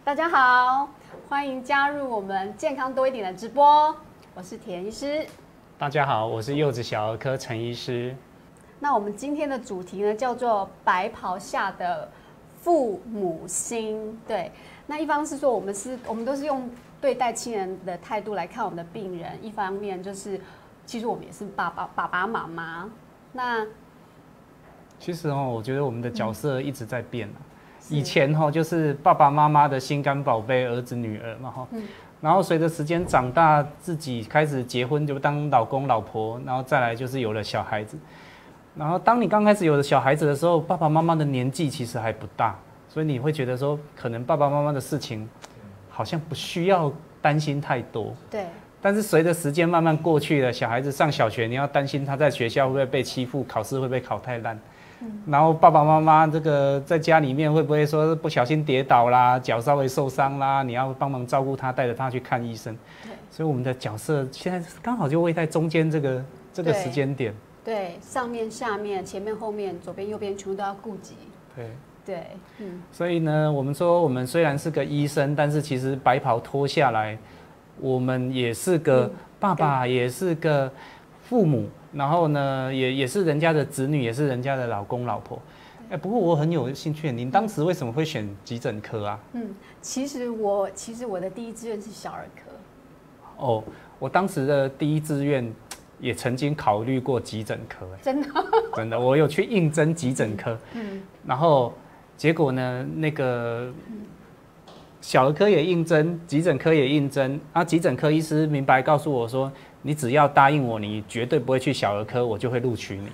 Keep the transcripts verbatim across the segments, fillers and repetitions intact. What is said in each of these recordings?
大家好，欢迎加入我们健康多一点的直播，我是田医师。 大家好，我是柚子小儿科陈医师。 那我们今天的主题呢，叫做白袍下的父母心。对，那一方是说我们是，我们都是用对待亲人的态度来看我们的病人，一方面就是其实我们也是爸爸爸爸妈妈。那其实哦，我觉得我们的角色一直在变啊。以前哈就是爸爸妈妈的心肝宝贝儿子女儿嘛哈，嗯、然后随着时间长大，自己开始结婚就当老公老婆，然后再来就是有了小孩子。然后当你刚开始有了小孩子的时候，爸爸妈妈的年纪其实还不大，所以你会觉得说，可能爸爸妈妈的事情好像不需要担心太多。 对。 但是随着时间慢慢过去了，小孩子上小学，你要担心他在学校会不会被欺负，考试会不会考太烂。然后爸爸妈妈这个在家里面会不会说不小心跌倒啦，脚稍微受伤啦，你要帮忙照顾他，带着他去看医生。所以我们的角色现在刚好就位在中间这个这个时间点。 对，上面、下面、前面、后面、左边、右边，全部都要顾及。 对对，嗯。 所以呢，我们说我们虽然是个医生，但是其实白袍脱下来，我们也是个爸爸，嗯、也是个父母。然后呢，也也是人家的子女，也是人家的老公老婆。哎，不过我很有兴趣，您当时为什么会选急诊科啊？ 嗯，其实我其实我的第一志愿是小儿科。 哦，我当时的第一志愿也曾经考虑过急诊科。 真的？ 真的，我有去应征急诊科。嗯。然后结果呢，那个小儿科也应征，急诊科也应征。啊，急诊科医师明白告诉我说，你只要答应我，你绝对不会去小儿科，我就会录取你。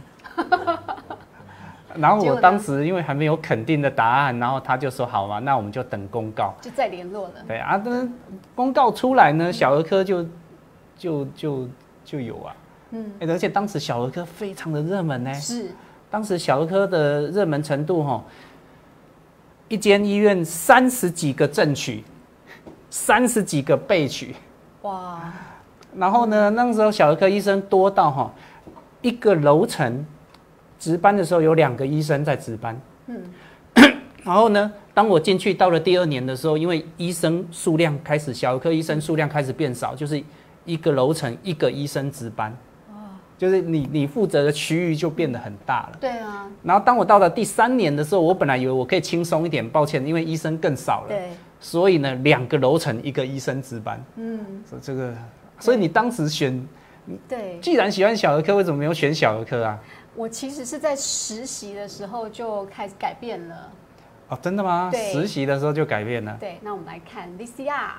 然后我当时因为还没有肯定的答案，然后他就说好嘛，那我们就等公告， 就再联络了。 对啊，那公告出来呢，小儿科就就就就有啊，嗯，而且当时小儿科非常的热门呢， 是， 当时小儿科的热门程度哈，一间医院三十几个正取，三十几个备取，哇。然后呢，那时候小儿科医生多到哈，一个楼层值班的时候有两个医生在值班。嗯。然后呢，当我进去到了第二年的时候，因为医生数量开始，小儿科医生数量开始变少，就是一个楼层一个医生值班。哦。就是你你负责的区域就变得很大了。 对啊。然后当我到了第三年的时候，我本来以为我可以轻松一点，抱歉，因为医生更少了。 对。 所以呢，两个楼层一个医生值班。嗯。所以这个。所以你当时选， 对， 既然喜欢小儿科，为什么没有选小儿科啊？ 我其实是在实习的时候就开始改变了。 哦，真的吗？ 对， 实习的时候就改变了。 对，那我们来看 V C R，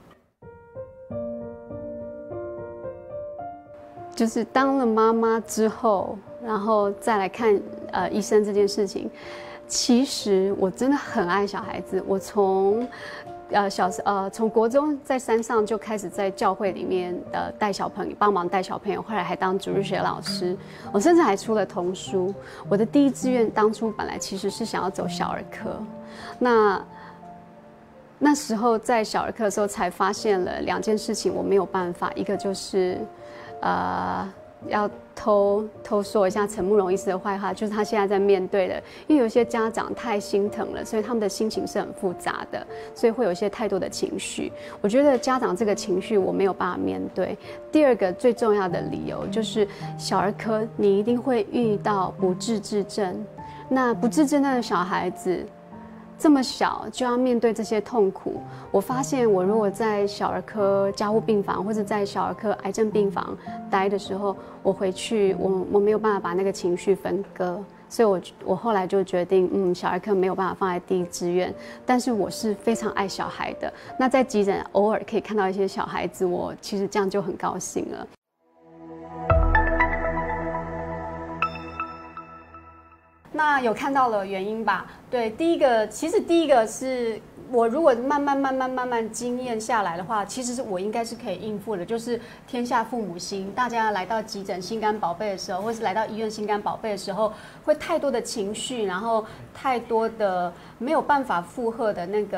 就是当了妈妈之后，然后再来看呃医生这件事情。其实我真的很爱小孩子，我从。呃，小时呃，从国中在山上就开始在教会里面呃带小朋友，帮忙带小朋友，后来还当主日学老师，我甚至还出了童书。我的第一志愿当初本来其实是想要走小儿科，那那时候在小儿科的时候才发现了两件事情，我没有办法，一个就是呃。要偷偷说一下陈慕容医师的坏话，就是他现在在面对的，因为有些家长太心疼了，所以他们的心情是很复杂的，所以会有一些太多的情绪。我觉得家长这个情绪我没有办法面对。第二个最重要的理由就是小儿科你一定会遇到不治之症，那不治之症的小孩子。这么小就要面对这些痛苦，我发现我如果在小儿科加护病房或者在小儿科癌症病房待的时候，我回去我我没有办法把那个情绪分割，所以我我后来就决定，嗯，小儿科没有办法放在第一志愿，但是我是非常爱小孩的。那在急诊偶尔可以看到一些小孩子，我其实这样就很高兴了。那有看到了原因吧？对，第一个，其实第一个是我如果慢慢慢慢慢慢经验下来的话，其实是我应该是可以应付的。就是天下父母心，大家来到急诊心肝宝贝的时候，或是来到医院心肝宝贝的时候，会太多的情绪，然后太多的没有办法负荷的那个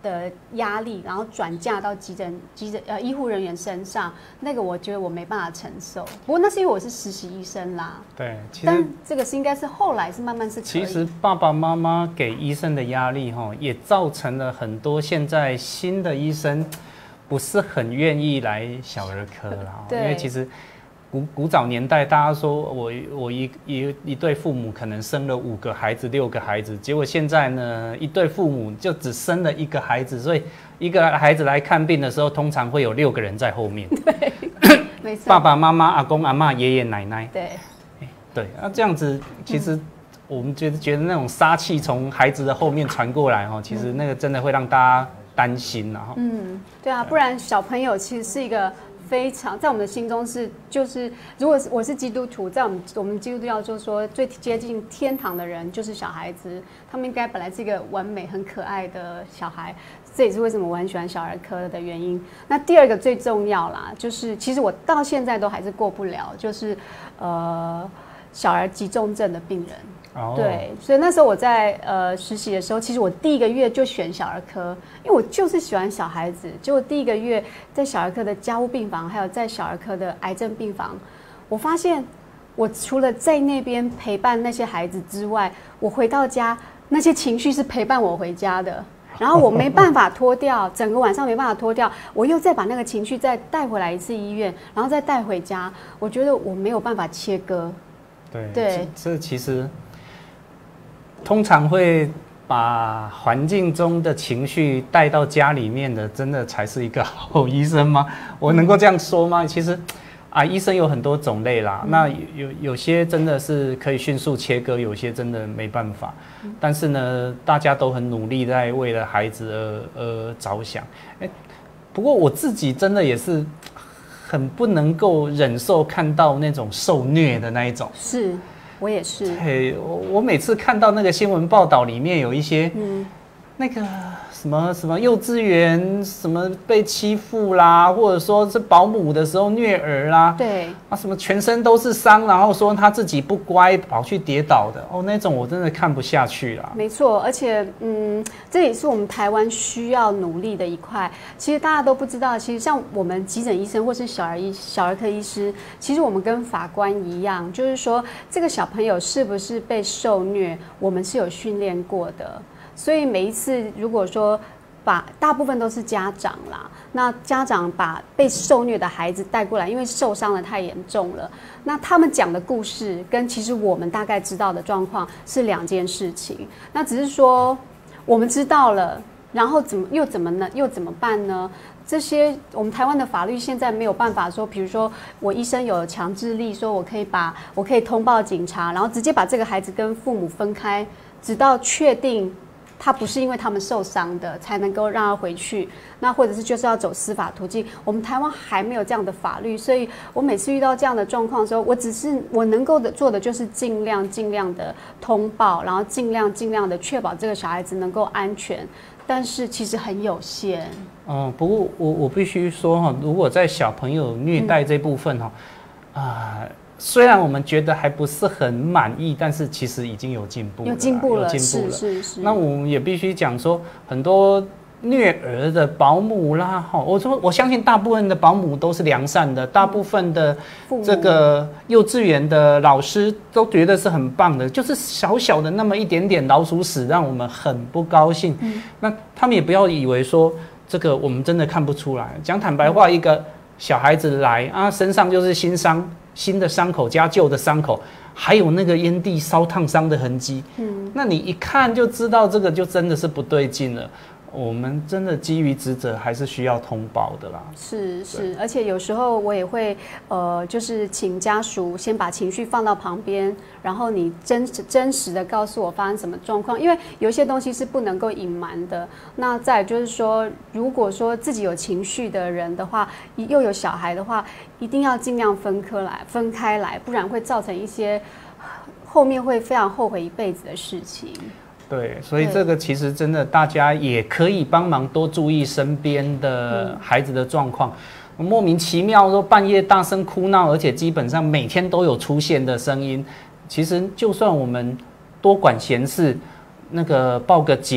的压力，然后转嫁到急诊急诊呃医护人员身上，那个我觉得我没办法承受。不过那是因为我是实习医生啦。 对，其实但这个是应该是后来是慢慢是可以。 其实爸爸妈妈给医生的压力哈，也造成了很多现在新的医生不是很愿意来小儿科啦。因为其实古古早年代，大家说我我一一一对父母可能生了五个孩子、六个孩子，结果现在呢，一对父母就只生了一个孩子，所以一个孩子来看病的时候，通常会有六个人在后面。 对，没错。 爸爸妈妈、阿公阿嬷、爷爷奶奶。 对， 对，那这样子其实我们觉得觉得那种杀气从孩子的后面传过来哈，其实那个真的会让大家担心了哈。 嗯，对啊，不然小朋友其实是一个。非常在我们的心中是就是，如果我是基督徒，在我们我们基督教就说最接近天堂的人就是小孩子，他们应该本来是一个完美很可爱的小孩，这也是为什么我很喜欢小儿科的原因。那第二个最重要啦，就是其实我到现在都还是过不了，就是呃小儿急重症的病人。Oh. 对，所以那时候我在呃实习的时候，其实我第一个月就选小儿科，因为我就是喜欢小孩子。结果第一个月在小儿科的家务病房，还有在小儿科的癌症病房，我发现我除了在那边陪伴那些孩子之外，我回到家那些情绪是陪伴我回家的，然后我没办法脱掉，整个晚上没办法脱掉，我又再把那个情绪再带回来一次医院，然后再带回家，我觉得我没有办法切割。 对， 对， 这, 这其实。通常会把环境中的情绪带到家里面的，真的才是一个好医生吗？我能够这样说吗？其实，啊，医生有很多种类啦。嗯、那有有些真的是可以迅速切割，有些真的没办法。嗯、但是呢，大家都很努力在为了孩子而而着想。欸，不过我自己真的也是很不能够忍受看到那种受虐的那一种。 是。我也是。 对，我我每次看到那个新闻报道里面有一些，嗯，那个什么什么幼稚园什么被欺负啦，或者说是保姆的时候虐儿啦， 对啊，什么全身都是伤，然后说他自己不乖跑去跌倒的，哦，那种我真的看不下去啦。 没错，而且嗯，这也是我们台湾需要努力的一块。其实大家都不知道，其实像我们急诊医生或是小儿医小儿科医师，其实我们跟法官一样，就是说这个小朋友是不是被受虐，我们是有训练过的。所以每一次如果说把大部分都是家长啦，那家长把被受虐的孩子带过来，因为受伤的太严重了，那他们讲的故事跟其实我们大概知道的状况是两件事情。那只是说我们知道了，然后怎么又怎么呢？又怎么办呢？这些我们台湾的法律现在没有办法说，比如说我医生有强制力，说我可以把我可以通报警察，然后直接把这个孩子跟父母分开，直到确定他不是因为他们受伤的，才能够让他回去。那或者是就是要走司法途径，我们台湾还没有这样的法律，所以我每次遇到这样的状况的时候，我只是我能够的做的就是尽量尽量的通报，然后尽量尽量的确保这个小孩子能够安全，但是其实很有限。 嗯，不过我我必须说哈，如果在小朋友虐待这部分哈，啊、嗯。呃虽然我们觉得还不是很满意，但是其实已经有进步了， 有进步了， 有进步了。 是是是。 那我们也必须讲说，很多虐儿的保姆啦，哈，我说我相信大部分的保姆都是良善的，大部分的这个幼稚园的老师都觉得是很棒的，就是小小的那么一点点老鼠屎，让我们很不高兴。嗯、那他们也不要以为说这个我们真的看不出来。讲坦白话，一个小孩子来啊，身上就是新伤。新的伤口加旧的伤口，还有那个烟蒂烧烫伤的痕迹，嗯，那你一看就知道这个就真的是不对劲了。我们真的基于职责，还是需要通报的啦。 是是，而且有时候我也会，呃，就是请家属先把情绪放到旁边，然后你真真实的告诉我发生什么状况，因为有些东西是不能够隐瞒的。那再来就是说，如果说自己有情绪的人的话，又有小孩的话，一定要尽量分开来，分开来，不然会造成一些后面会非常后悔一辈子的事情。 对，所以这个其实真的，大家也可以帮忙多注意身边的孩子的状况。嗯、莫名其妙说半夜大声哭闹，而且基本上每天都有出现的声音，其实就算我们多管闲事，那个报个警，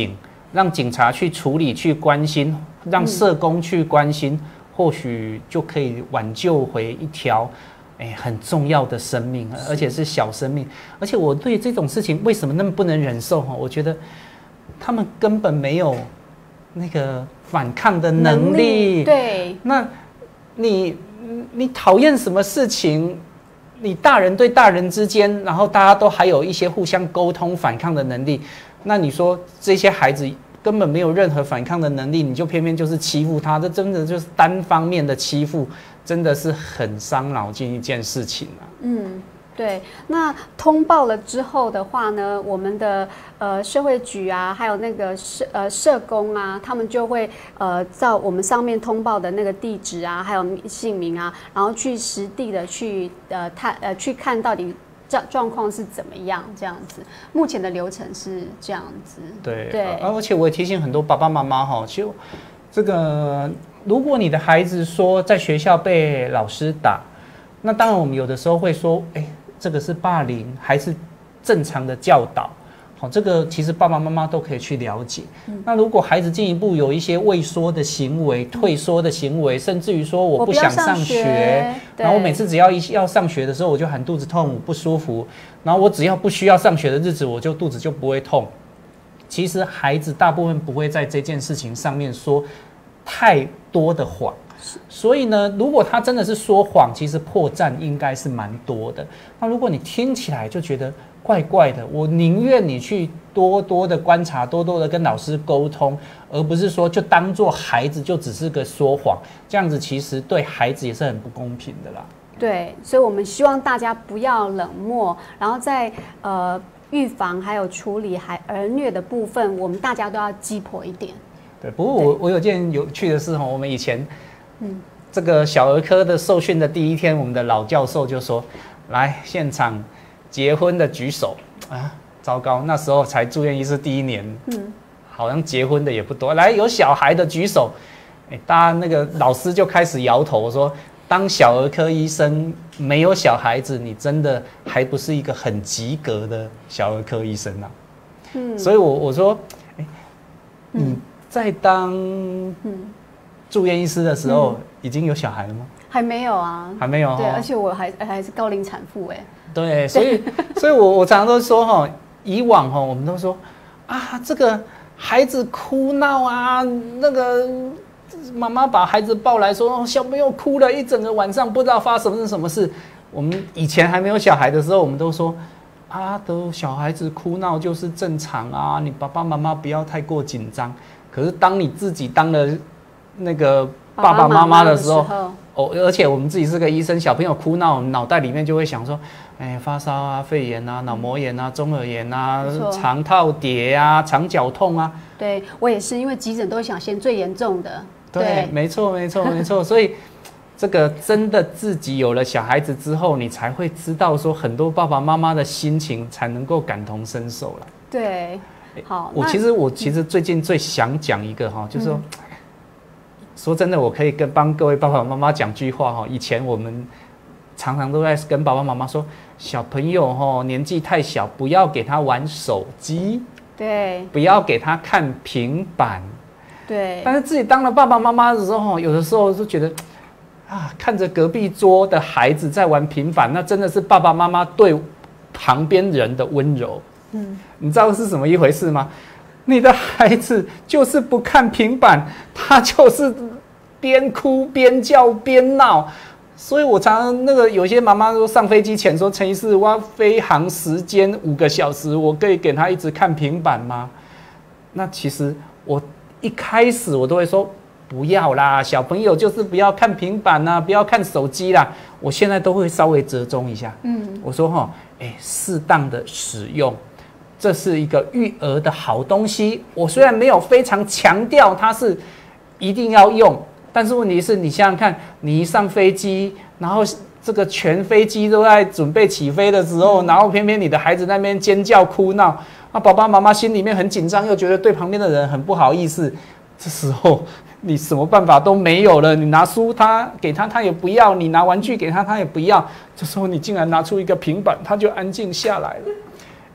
让警察去处理、去关心，让社工去关心，嗯、或许就可以挽救回一条。哎，很重要的生命，而且是小生命，而且我对这种事情为什么那么不能忍受？我觉得他们根本没有那个反抗的能力。能力对， 那你你讨厌什么事情？你大人对大人之间，然后大家都还有一些互相沟通、反抗的能力，那你说这些孩子根本没有任何反抗的能力，你就偏偏就是欺负他，这真的就是单方面的欺负。真的是很伤脑筋一件事情啊。 嗯，对。那通报了之后的话呢，我们的呃社会局啊，还有那个社呃社工啊，他们就会呃照我们上面通报的那个地址啊，还有姓名啊，然后去实地的去呃探呃去看到底状状况是怎么样，这样子。目前的流程是这样子。 对对。 而且我也提醒很多爸爸妈妈哈，就这个。如果你的孩子说在学校被老师打，那当然我们有的时候会说，哎，这个是霸凌还是正常的教导？好，这个其实爸爸妈妈都可以去了解。嗯、那如果孩子进一步有一些畏缩的行为、退缩的行为，甚至于说我不想上学，然后我每次只要一要上学的时候，我就喊肚子痛、不舒服，然后我只要不需要上学的日子，我就肚子就不会痛。其实孩子大部分不会在这件事情上面说太多的谎，所以呢，如果他真的是说谎，其实破绽应该是蛮多的。那如果你听起来就觉得怪怪的，我宁愿你去多多的观察，多多的跟老师沟通，而不是说就当做孩子就只是个说谎，这样子其实对孩子也是很不公平的啦。 对，所以我们希望大家不要冷漠，然后在呃预防还有处理孩儿虐的部分，我们大家都要鸡婆一点。 对，不过我我有件有趣的事哈，我们以前，嗯，这个小儿科的受训的第一天，我们的老教授就说，来现场结婚的举手啊，糟糕，那时候才住院医师第一年，嗯，好像结婚的也不多，来有小孩的举手，哎，大家那个老师就开始摇头说，当小儿科医生没有小孩子，你真的还不是一个很及格的小儿科医生啊，嗯，所以我我说，哎，嗯。在当住院医师的时候，嗯、已经有小孩了吗？ 还没有啊， 还没有。 对，而且我还还是高龄产妇哎。 对，所以所以我我常常都说哈，以往哈我们都说啊，这个孩子哭闹啊，那个妈妈把孩子抱来说，哦，小朋友哭了一整个晚上，不知道发生什么事。我们以前还没有小孩的时候，我们都说。啊，都小孩子哭闹就是正常啊，你爸爸妈妈不要太过紧张。可是当你自己当了那个爸爸妈妈的时候，哦，而且我们自己是个医生，小朋友哭闹，我们脑袋里面就会想说，哎，发烧啊、肺炎啊、脑膜炎啊、中耳炎啊、肠套叠啊、肠绞痛啊。 对，我也是，因为急诊都想先最严重的。 对，对没错，没错，没错，所以。这个真的自己有了小孩子之后，你才会知道说很多爸爸妈妈的心情，才能够感同身受了。 对，好， 我其实我其实最近最想讲一个哈，就是说，嗯、说真的，我可以跟帮各位爸爸妈妈讲句话哈。以前我们常常都在跟爸爸妈妈说，小朋友哈年纪太小，不要给他玩手机， 对， 不要给他看平板， 对。 但是自己当了爸爸妈妈的时候，有的时候就觉得。啊，看着隔壁桌的孩子在玩平板，那真的是爸爸妈妈对旁边人的温柔。嗯，你知道是什么一回事吗？你的孩子就是不看平板，他就是边哭边叫边闹。所以我常常那个有些妈妈说上飞机前说陈医师，我飞航时间五个小时，我可以给他一直看平板吗？那其实我一开始我都会说。不要啦，小朋友就是不要看平板啦，不要看手机啦。我现在都会稍微折中一下，嗯，我说哈，哎，适当的使用，这是一个育儿的好东西。我虽然没有非常强调它是一定要用，但是问题是你想想看，你一上飞机，然后这个全飞机都在准备起飞的时候，然后偏偏你的孩子那边尖叫哭闹，那爸爸妈妈心里面很紧张，又觉得对旁边的人很不好意思，这时候。你什么办法都没有了，你拿书他给他他也不要，你拿玩具给他他也不要，这时候你竟然拿出一个平板，他就安静下来了。哎，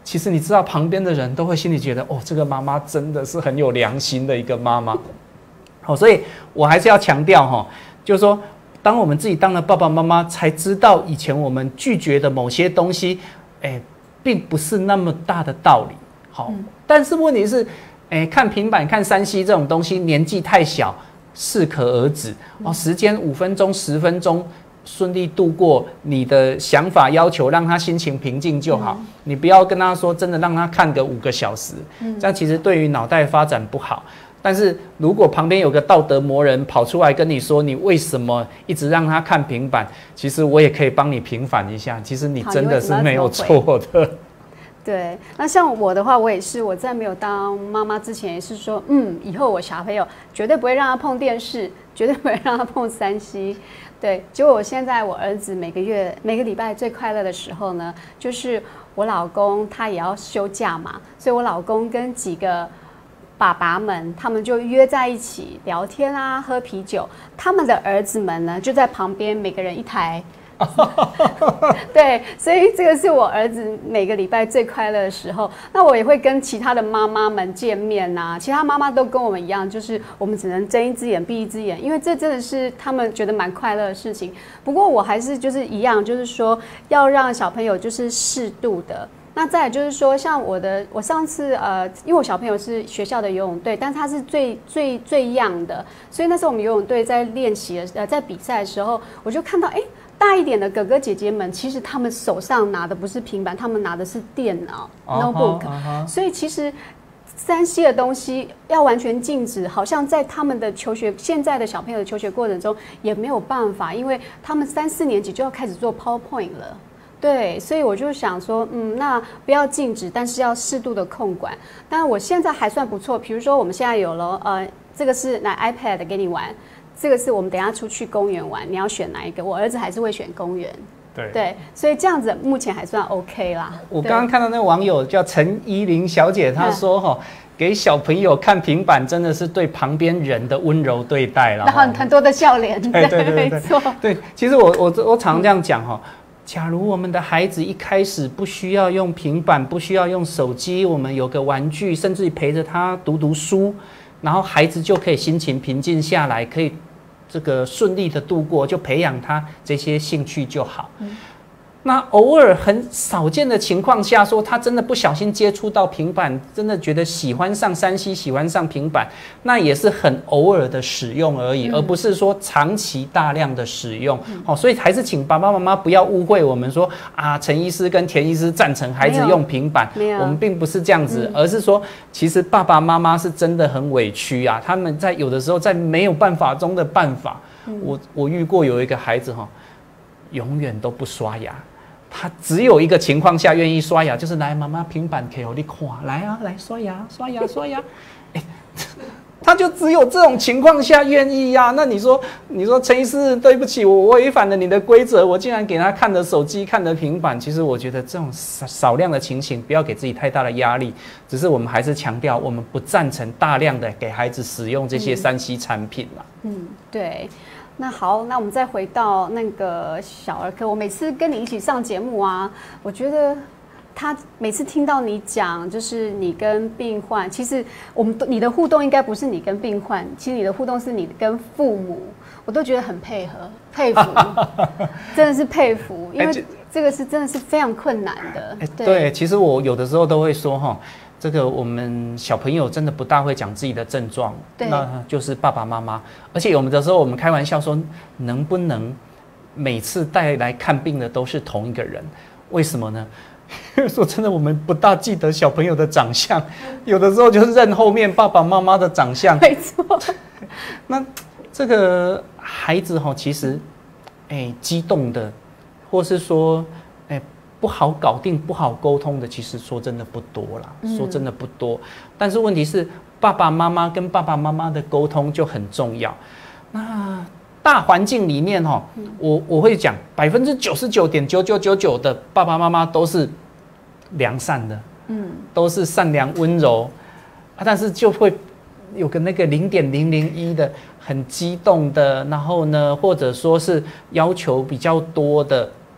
其实你知道旁边的人都会心里觉得，哦，这个妈妈真的是很有良心的一个妈妈。好，所以我还是要强调哈，就是说，当我们自己当了爸爸妈妈，才知道以前我们拒绝的某些东西，哎，并不是那么大的道理。好，嗯、但是问题是，哎，看平板、看三 C 这种东西，年纪太小，适可而止。哦，时间五分钟、十分钟。顺利度过你的想法要求，让他心情平静就好。嗯、你不要跟他说真的让他看个五个小时，嗯、这样其实对于脑袋发展不好。但是如果旁边有个道德魔人跑出来跟你说你为什么一直让他看平板，其实我也可以帮你平反一下，其实你真的是没有错的。 对，那像我的话，我也是我在没有当妈妈之前也是说，嗯，以后我小朋友绝对不会让他碰电视，绝对不会让他碰三 C。对，结果我现在我儿子每个月每个礼拜最快乐的时候呢，就是我老公他也要休假嘛，所以我老公跟几个爸爸们他们就约在一起聊天啊，喝啤酒，他们的儿子们呢就在旁边，每个人一台。对，所以这个是我儿子每个礼拜最快乐的时候。那我也会跟其他的妈妈们见面啊，其他妈妈都跟我们一样，就是我们只能睁一只眼闭一只眼，因为这真的是他们觉得蛮快乐的事情。不过我还是就是一样，就是说要让小朋友就是适度的。那再来就是说，像我的，我上次呃，因为我小朋友是学校的游泳队，但他是最最最young的，所以那时候我们游泳队在练习的呃在比赛的时候，我就看到哎。大一点的哥哥姐姐们，其实他们手上拿的不是平板，他们拿的是电脑 notebook， uh-huh, uh-huh. 所以其实三 C 的东西要完全禁止，好像在他们的求学，现在的小朋友的求学过程中也没有办法，因为他们三四年级就要开始做 PowerPoint 了。对，所以我就想说，嗯，那不要禁止，但是要适度的控管。当然，我现在还算不错，比如说我们现在有了，呃，这个是拿 iPad 给你玩。这个是我们等一下出去公园玩，你要选哪一个？我儿子还是会选公园。 对对，所以这样子目前还算 OK 啦。 我刚刚看到那个网友叫陈依玲小姐，她说哈、哦，给小朋友看平板真的是对旁边人的温柔对待了， 然后很多的笑脸。 对对对对， 没错。 对，其实我我我常这样讲哈、哦。假如我们的孩子一开始不需要用平板，不需要用手机，我们有个玩具，甚至于陪着他读读书。然后孩子就可以心情平静下来，可以这个顺利的度过，就培养他这些兴趣就好。嗯、那偶尔很少见的情况下，说他真的不小心接触到平板，真的觉得喜欢上三 C， 喜欢上平板，那也是很偶尔的使用而已，嗯、而不是说长期大量的使用。嗯哦、所以还是请爸爸妈妈不要误会我们说啊，陈医师跟田医师赞成孩子用平板，我们并不是这样子，嗯、而是说其实爸爸妈妈是真的很委屈啊，他们在有的时候在没有办法中的办法。嗯、我我遇过有一个孩子哈、哦，永远都不刷牙。他只有一个情况下愿意刷牙，就是来妈妈平板给我你看，来啊，来刷牙，刷牙，刷牙。欸、他就只有这种情况下愿意呀、啊。那你说，你说陈医师，对不起，我违反了你的规则，我竟然给他看的手机，看的平板。其实我觉得这种少量的情形，不要给自己太大的压力。只是我们还是强调，我们不赞成大量的给孩子使用这些三 C 产品啦。 嗯，对。那好，那我们再回到那个小儿科。我每次跟你一起上节目啊，我觉得他每次听到你讲，就是你跟病患，其实我们你的互动应该不是你跟病患，其实你的互动是你跟父母，我都觉得很配合，佩服，真的是佩服，因为这个是真的是非常困难的。 欸、对, 对，其实我有的时候都会说哈。这个我们小朋友真的不大会讲自己的症状，那就是爸爸妈妈。而且有的时候我们开玩笑说，能不能每次带来看病的都是同一个人？为什么呢？说真的，我们不大记得小朋友的长相，有的时候就是认后面爸爸妈妈的长相。 没错。 那这个孩子哈，其实，哎，激动的，或是说，哎。不好搞定、不好沟通的，其实说真的不多啦。嗯、说真的不多，但是问题是，爸爸妈妈跟爸爸妈妈的沟通就很重要。那大环境里面哈、嗯，我我会讲，百分之九十九点九九九九的爸爸妈妈都是良善的，嗯，都是善良温柔啊，但是就会有个那个零点零零一的很激动的，然后呢，或者说是要求比较多的。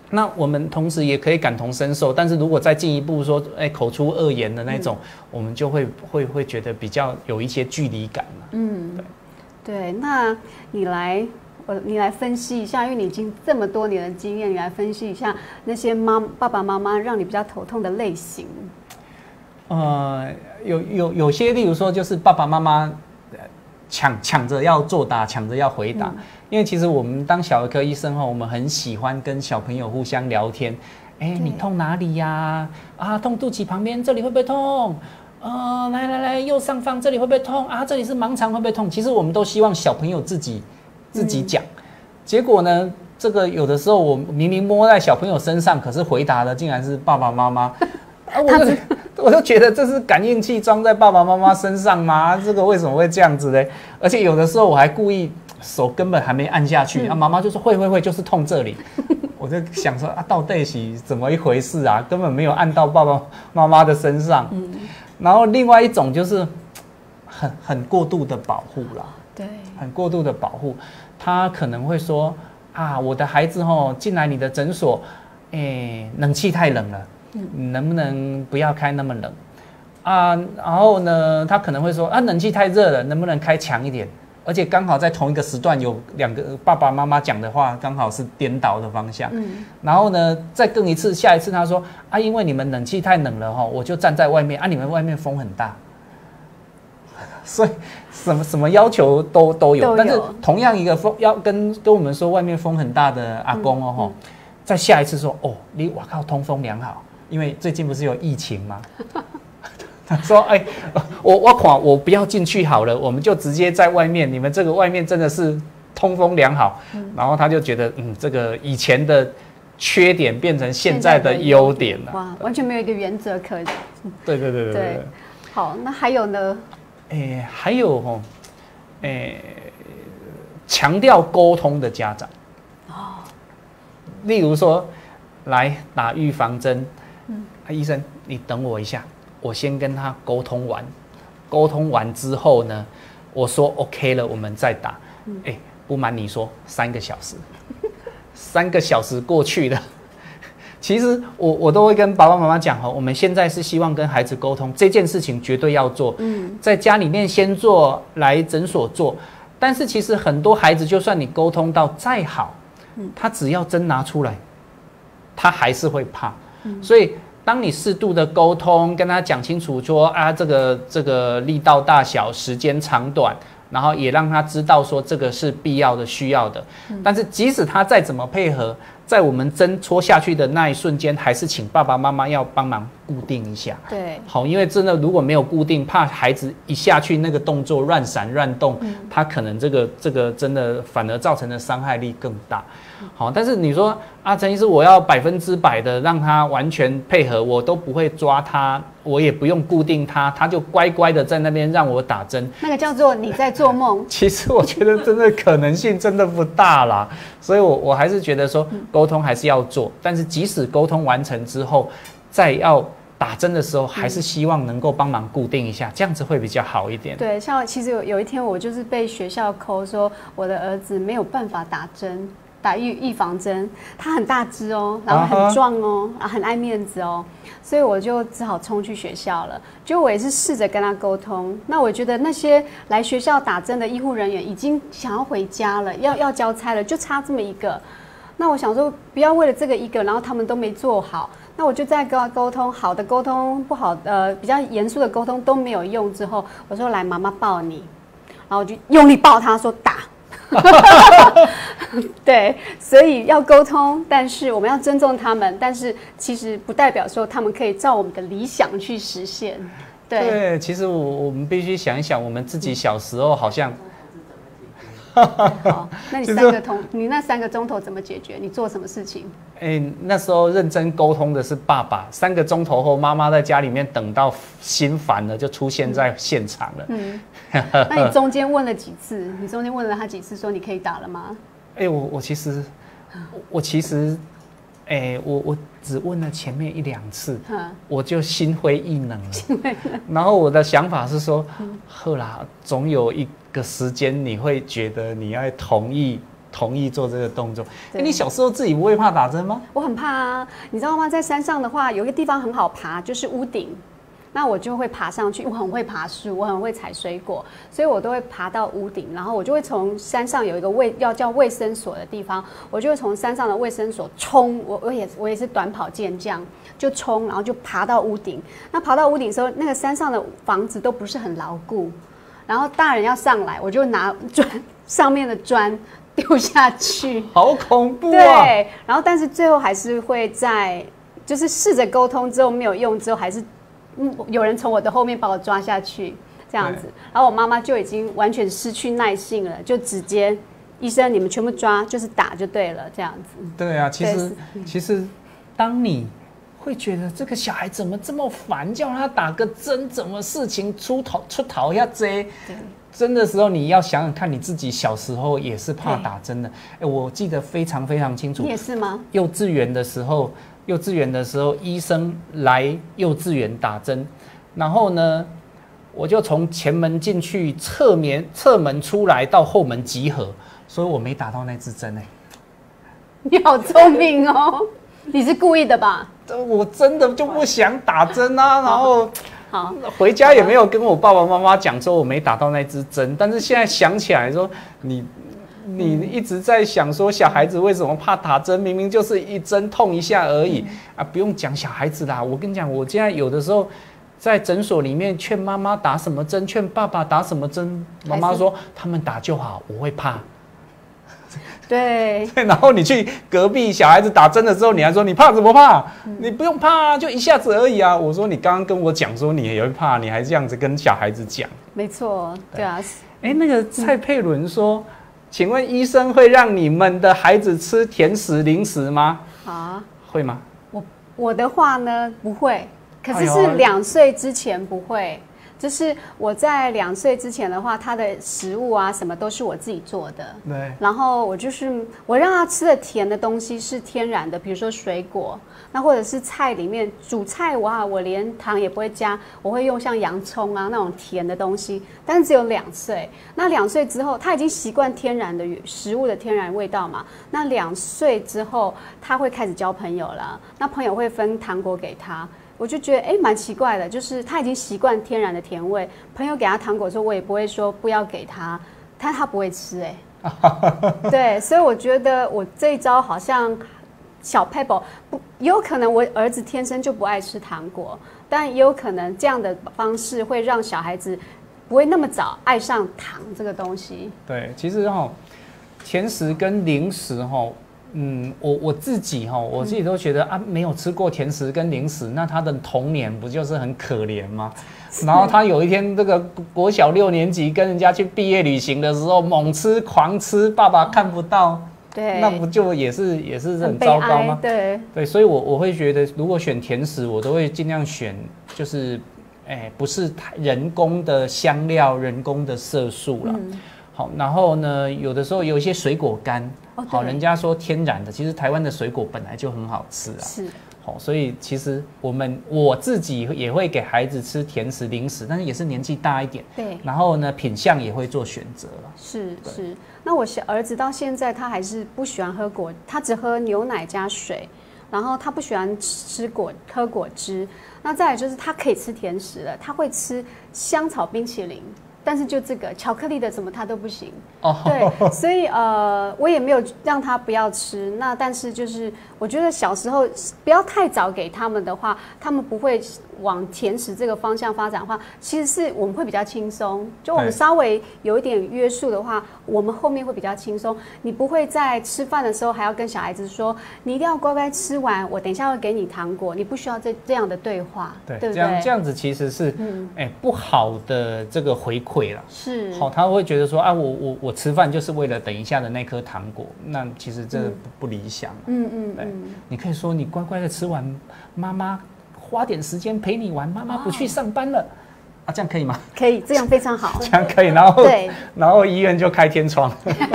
那我们同时也可以感同身受，但是如果再进一步说，哎，口出恶言的那种，嗯、我们就会会会觉得比较有一些距离感了。嗯，对， 对。那你来，我你来分析一下，因为你已经这么多年的经验，你来分析一下那些妈爸爸妈妈让你比较头痛的类型。 呃，有有有些，例如说，就是爸爸妈妈抢抢着要作答，抢着要回答。嗯、因为其实我们当小儿科医生后，我们很喜欢跟小朋友互相聊天。哎，你痛哪里呀、啊？啊，痛肚脐旁边，这里会不会痛？呃，来来来，右上方这里会不会痛？啊，这里是盲肠会不会痛？其实我们都希望小朋友自己自己讲。嗯、结果呢，这个有的时候我明明摸在小朋友身上，可是回答的竟然是爸爸妈妈。啊，我就我就觉得这是感应器装在爸爸妈妈身上吗？这个为什么会这样子呢？而且有的时候我还故意手根本还没按下去，嗯、啊，妈妈就说会会会，就是痛这里。我就想说啊，到底是怎么一回事啊？根本没有按到爸爸妈妈的身上。嗯、然后另外一种就是很很过度的保护啦， 对， 很过度的保护，他可能会说啊，我的孩子吼进来你的诊所，哎，冷气太冷了。你能不能不要开那么冷啊？然后呢，他可能会说啊，冷气太热了，能不能开强一点？而且刚好在同一个时段有两个爸爸妈妈讲的话，刚好是颠倒的方向。嗯、然后呢，再更一次，下一次他说啊，因为你们冷气太冷了哈，我就站在外面啊，你们外面风很大，所以什么什么要求都都有。都有但是同样一个风要跟跟我们说外面风很大的阿公哦，嗯嗯、再下一次说哦，你哇靠，通风良好。因为最近不是有疫情吗？他说：“哎，我我看我不要进去好了，我们就直接在外面。你们这个外面真的是通风良好。嗯”然后他就觉得，嗯，这个以前的缺点变成现在的优点了。 哇，完全没有一个原则可。 对对对对 对, 对。 好，那还有呢？ 哎，还有哦，哎，强调沟通的家长。哦。例如说，来打预防针。嗯啊、医生，你等我一下，我先跟他沟通完，沟通完之后呢，我说 OK 了，我们再打。哎、嗯欸，不瞒你说，三个小时，三个小时过去了。其实我我都会跟爸爸妈妈讲哈，我们现在是希望跟孩子沟通这件事情绝对要做，嗯，在家里面先做，来诊所做。但是其实很多孩子，就算你沟通到再好，嗯，他只要针拿出来，他还是会怕。所以，当你适度的沟通，跟他讲清楚说啊，这个这个力道大小、时间长短，然后也让他知道说这个是必要的、需要的。嗯、但是，即使他再怎么配合，在我们针戳下去的那一瞬间，还是请爸爸妈妈要帮忙固定一下。 对， 好，因为真的如果没有固定，怕孩子一下去那个动作乱闪乱动，嗯、他可能这个这个真的反而造成的伤害力更大。好，但是你说啊，陈医师，我要百分之百的让他完全配合，我都不会抓他，我也不用固定他，他就乖乖的在那边让我打针。 那个叫做你在做梦。 其实我觉得真的可能性真的不大啦，所以我我还是觉得说沟通还是要做，但是即使沟通完成之后，再要打针的时候，还是希望能够帮忙固定一下，这样子会比较好一点。 对，像其实有有一天我就是被学校扣说我的儿子没有办法打针。打预预防针，他很大只哦，然后很壮哦，然后很爱面子哦，所以我就只好冲去学校了。就我也是试着跟他沟通，那我觉得那些来学校打针的医护人员已经想要回家了，要要交差了，就差这么一个。那我想说，不要为了这个一个，然后他们都没做好，那我就再跟他沟通，好的沟通，不好呃比较严肃的沟通都没有用之后，我说来，妈妈抱你，然后我就用力抱他，说打。对，所以要沟通，但是我们要尊重他们，但是其实不代表说他们可以照我们的理想去实现。对， 对，其实我我们必须想一想，我们自己小时候好像。 好，那你三个钟，你那三个钟头怎么解决？你做什么事情？ 哎、欸，那时候认真沟通的是爸爸，三个钟头后，妈妈在家里面等到心烦了，就出现在现场了。嗯， 那你中间问了几次？你中间问了他几次，说你可以打了吗？ 哎、欸，我我其实，我其实，哎、欸，我我只问了前面一两次，我就心灰意冷了。然后我的想法是说，后啦，总有一个时间你会觉得你要同意。 同意做这个动作。哎，你小时候自己不会怕打针吗？ 我很怕啊，你知道吗？在山上的话，有一个地方很好爬，就是屋顶。那我就会爬上去，我很会爬树，我很会采水果，所以我都会爬到屋顶，然后我就会从山上有一个卫要叫卫生所的地方，我就会从山上的卫生所冲，我我也我也是短跑健将，就冲，然后就爬到屋顶。那爬到屋顶的时候，那个山上的房子都不是很牢固，然后大人要上来，我就拿砖上面的砖丢下去， 好恐怖啊！ 对，然后但是最后还是会在，就是试着沟通之后没有用，之后还是。嗯，有人从我的后面把我抓下去，这样子，然后我妈妈就已经完全失去耐性了，就直接医生你们全部抓，就是打就对了，这样子。 对啊，其实其实当你会觉得这个小孩怎么这么烦，叫他打个针，怎么事情出头出头要这针的时候，你要想想看你自己小时候也是怕打针的。哎，我记得非常非常清楚。 你也是吗？ 幼稚园的时候。幼稚园的时候，医生来幼稚园打针，然后呢，我就从前门进去，侧面侧门出来到后门集合，所以我没打到那支针哎。 你好聪明哦，你是故意的吧？ 我真的就不想打针啊，然后好回家也没有跟我爸爸妈妈讲说我没打到那支针，但是现在想起来说你。你一直在想说小孩子为什么怕打针？明明就是一针痛一下而已、嗯、啊！不用讲小孩子啦，我跟你讲，我现在有的时候在诊所里面劝妈妈打什么针，劝爸爸打什么针，妈妈说他们打就好，我会怕。 对， 然后你去隔壁小孩子打针的时候，你还说你怕什么怕？嗯、你不用怕啊，就一下子而已啊！我说你刚刚跟我讲说你也会怕，你还这样子跟小孩子讲。 没错，对啊。 哎、欸，那个蔡佩伦说。嗯请问医生会让你们的孩子吃甜食零食吗？啊，会吗？ 我我的话呢不会，可是是两岁之前不会。就是我在两岁之前的话，他的食物啊什么都是我自己做的。对。然后我就是我让他吃的甜的东西是天然的，比如说水果，那或者是菜里面煮菜哇，我连糖也不会加，我会用像洋葱啊那种甜的东西。但是只有两岁，那两岁之后他已经习惯天然的食物的天然味道嘛。那两岁之后他会开始交朋友了，那朋友会分糖果给他。我就觉得哎，蛮奇怪的，就是他已经习惯天然的甜味，朋友给他糖果的时候，我也不会说不要给他，但他不会吃哎、欸。对，所以我觉得我这一招好像小 pebble 不，也有可能我儿子天生就不爱吃糖果，但也有可能这样的方式会让小孩子不会那么早爱上糖这个东西。 对，其实哈、哦，甜食跟零食哈、哦。嗯，我我自己哈，我自己都觉得啊，没有吃过甜食跟零食，那他的童年不就是很可怜吗？然后他有一天这个国小六年级跟人家去毕业旅行的时候，猛吃狂吃，爸爸看不到，对，那不就也是也是很糟糕吗？ 对对，所以我我会觉得，如果选甜食，我都会尽量选就是，哎，不是人工的香料、人工的色素啦。嗯好，然后呢，有的时候有一些水果干，哦、好，人家说天然的，其实台湾的水果本来就很好吃啊。是，好，所以其实我们我自己也会给孩子吃甜食、零食，但是也是年纪大一点。对。然后呢，品相也会做选择了。 是是，那我小儿子到现在他还是不喜欢喝果，他只喝牛奶加水，然后他不喜欢吃果喝果汁。那再来就是他可以吃甜食了，他会吃香草冰淇淋。但是就这个巧克力的什么他都不行，哦，对，所以呃，我也没有让他不要吃。那但是就是我觉得小时候不要太早给他们的话，他们不会往甜食这个方向发展的话，其实是我们会比较轻松。就我们稍微有一点约束的话，我们后面会比较轻松。你不会在吃饭的时候还要跟小孩子说，你一定要乖乖吃完，我等一下会给你糖果，你不需要这这样的对话，对，对不对？ 这样这样子其实是，嗯，哎，不好的这个回馈。 是好，他会觉得说啊，我我我吃饭就是为了等一下的那颗糖果，那其实这不、嗯、不理想。嗯嗯对，嗯你可以说你乖乖的吃完，妈妈花点时间陪你玩，妈妈不去上班了、哦、啊，这样可以吗？ 可以，这样非常好。 这样可以，然后对，然后医院就开天窗。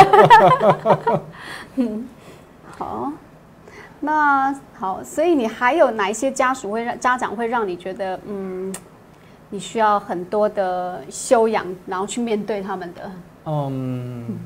嗯，好，那好，所以你还有哪一些家属会让家长会让你觉得嗯？你需要很多的修养，然后去面对他们的。 嗯，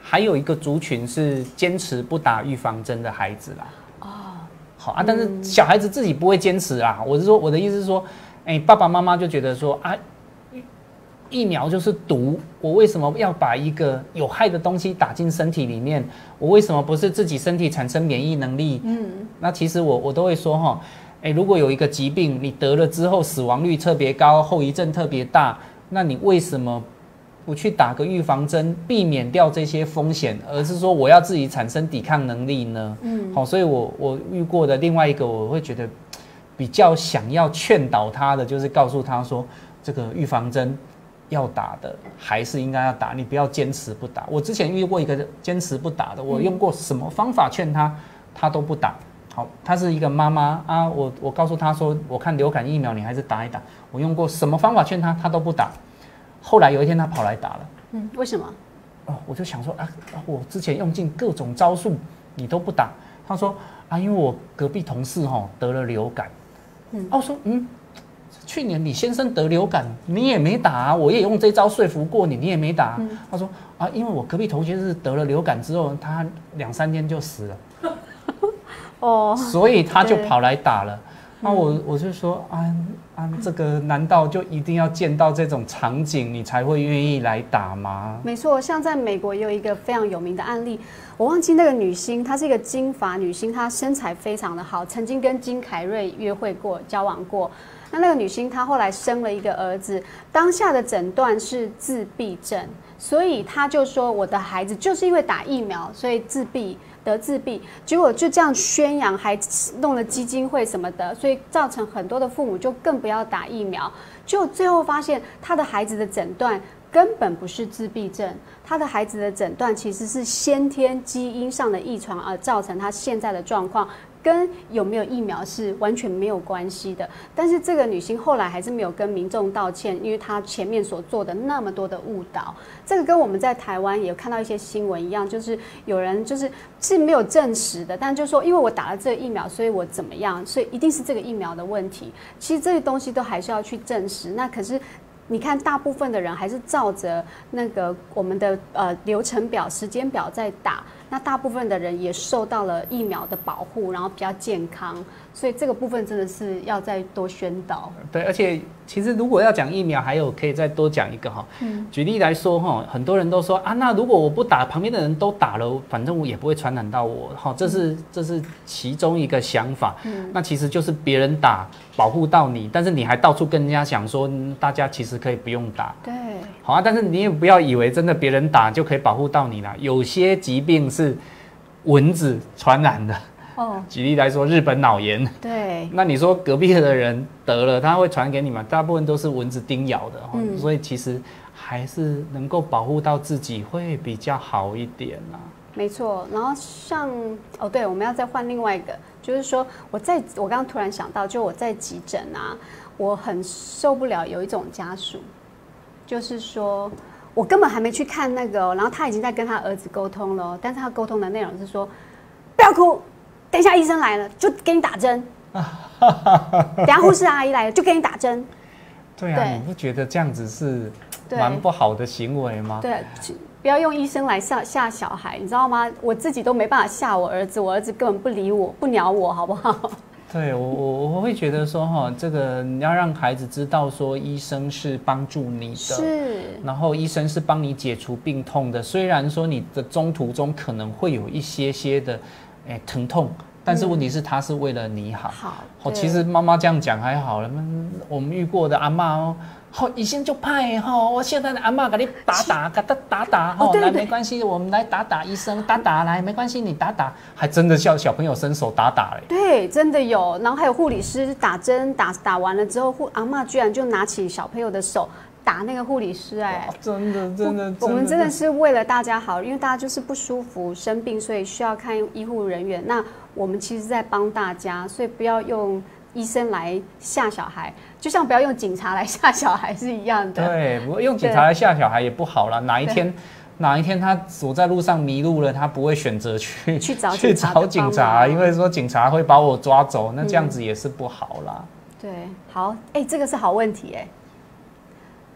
还有一个族群是坚持不打预防针的孩子啦。哦，好啊，但是小孩子自己不会坚持啊。我是说，我的意思是说，哎、欸，爸爸妈妈就觉得说啊，疫苗就是毒，我为什么要把一个有害的东西打进身体里面？我为什么不是自己身体产生免疫能力？嗯，那其实我我都会说哈，哎、欸，如果有一个疾病你得了之后死亡率特别高，后遗症特别大，那你为什么不去打个预防针，避免掉这些风险，而是说我要自己产生抵抗能力呢？嗯，好，所以我我遇过的另外一个，我会觉得比较想要劝导他的，就是告诉他说，这个预防针要打的还是应该要打，你不要坚持不打。我之前遇过一个坚持不打的，我用过什么方法劝他，他都不打。好，他是一个妈妈啊，我我告诉他说，我看流感疫苗你还是打一打。我用过什么方法劝他，他都不打。后来有一天他跑来打了， 嗯，为什么？ 哦，我就想说啊，我之前用尽各种招数，你都不打。他说啊，因为我隔壁同事哈得了流感，嗯，哦、啊，我说嗯，去年你先生得流感，你也没打啊，我也用这招说服过你，你也没打、啊嗯。他说啊，因为我隔壁同学是得了流感之后，他两三天就死了，哦，所以他就跑来打了。那、啊、我我就说啊啊，这个难道就一定要见到这种场景你才会愿意来打吗？ 没错，像在美国也有一个非常有名的案例，我忘记那个女星，她是一个金发女星，她身材非常的好，曾经跟金凯瑞约会过、交往过。那那个女星她后来生了一个儿子，当下的诊断是自闭症，所以她就说我的孩子就是因为打疫苗，所以自闭。得自闭，结果就这样宣扬，还弄了基金会什么的，所以造成很多的父母就更不要打疫苗。就最后发现，他的孩子的诊断根本不是自闭症，他的孩子的诊断其实是先天基因上的遗传而造成他现在的状况。跟有没有疫苗是完全没有关系的，但是这个女星后来还是没有跟民众道歉，因为她前面所做的那么多的误导，这个跟我们在台湾也有看到一些新闻一样，就是有人就是是没有证实的，但就说因为我打了这个疫苗，所以我怎么样，所以一定是这个疫苗的问题。其实这些东西都还是要去证实。那可是你看，大部分的人还是照着那个我们的呃流程表、时间表在打。那大部分的人也受到了疫苗的保护，然后比较健康，所以这个部分真的是要再多宣导。 对，而且其实如果要讲疫苗，还有可以再多讲一个哈。嗯。举例来说哈，很多人都说啊，那如果我不打，旁边的人都打了，反正我也不会传染到我。哈，这是这是其中一个想法。嗯。那其实就是别人打保护到你，但是你还到处跟人家讲说，嗯、大家其实可以不用打。 对。 好啊，但是你也不要以为真的别人打就可以保护到你啦。有些疾病是蚊子传染的。哦。举例来说，日本脑炎。 对。 那你说隔壁的人得了，他会传给你吗？大部分都是蚊子叮咬的。嗯。所以其实还是能够保护到自己会比较好一点啦。 没错。然后像哦，对，我们要再换另外一个，就是说我在我刚刚突然想到，就我在急诊啊，我很受不了有一种家属。就是说，我根本还没去看那个、哦，然后他已经在跟他儿子沟通了、哦，但是他沟通的内容是说，不要哭，等一下医生来了就给你打针，等一下护士阿姨来了就给你打针。 对啊，对，你不觉得这样子是蛮不好的行为吗？ 对，不要用医生来吓吓小孩，你知道吗？我自己都没办法吓我儿子，我儿子根本不理我，不鸟我，好不好？ 对我我我会觉得说哈，这个你要让孩子知道说，医生是帮助你的， 是， 然后医生是帮你解除病痛的。虽然说你的中途中可能会有一些些的，哎，疼痛，但是问题是他是为了你好。 好， 哦，其实妈妈这样讲还好了，我们遇过的阿嬷哦。好，医生就派哈，我现在的阿嬷给你打打，给他打打哈，来没关系，我们来打打，医生打打来没关系，你打打，还真的叫小朋友伸手打打嘞。 对，真的有，然后还有护理师打针打打完了之后，护阿嬷居然就拿起小朋友的手打那个护理师，哎， 真的真的， 我们真的是为了大家好，因为大家就是不舒服生病，所以需要看医护人员。那我们其实在帮大家，所以不要用医生来吓小孩，就像不要用警察来吓小孩是一样的。 对，不过用警察来吓小孩也不好啦。哪一天，哪一天他走在路上迷路了，他不会选择去去找去找警察，因为说警察会把我抓走，那这样子也是不好啦。 嗯、对，好，哎、欸，这个是好问题哎、欸。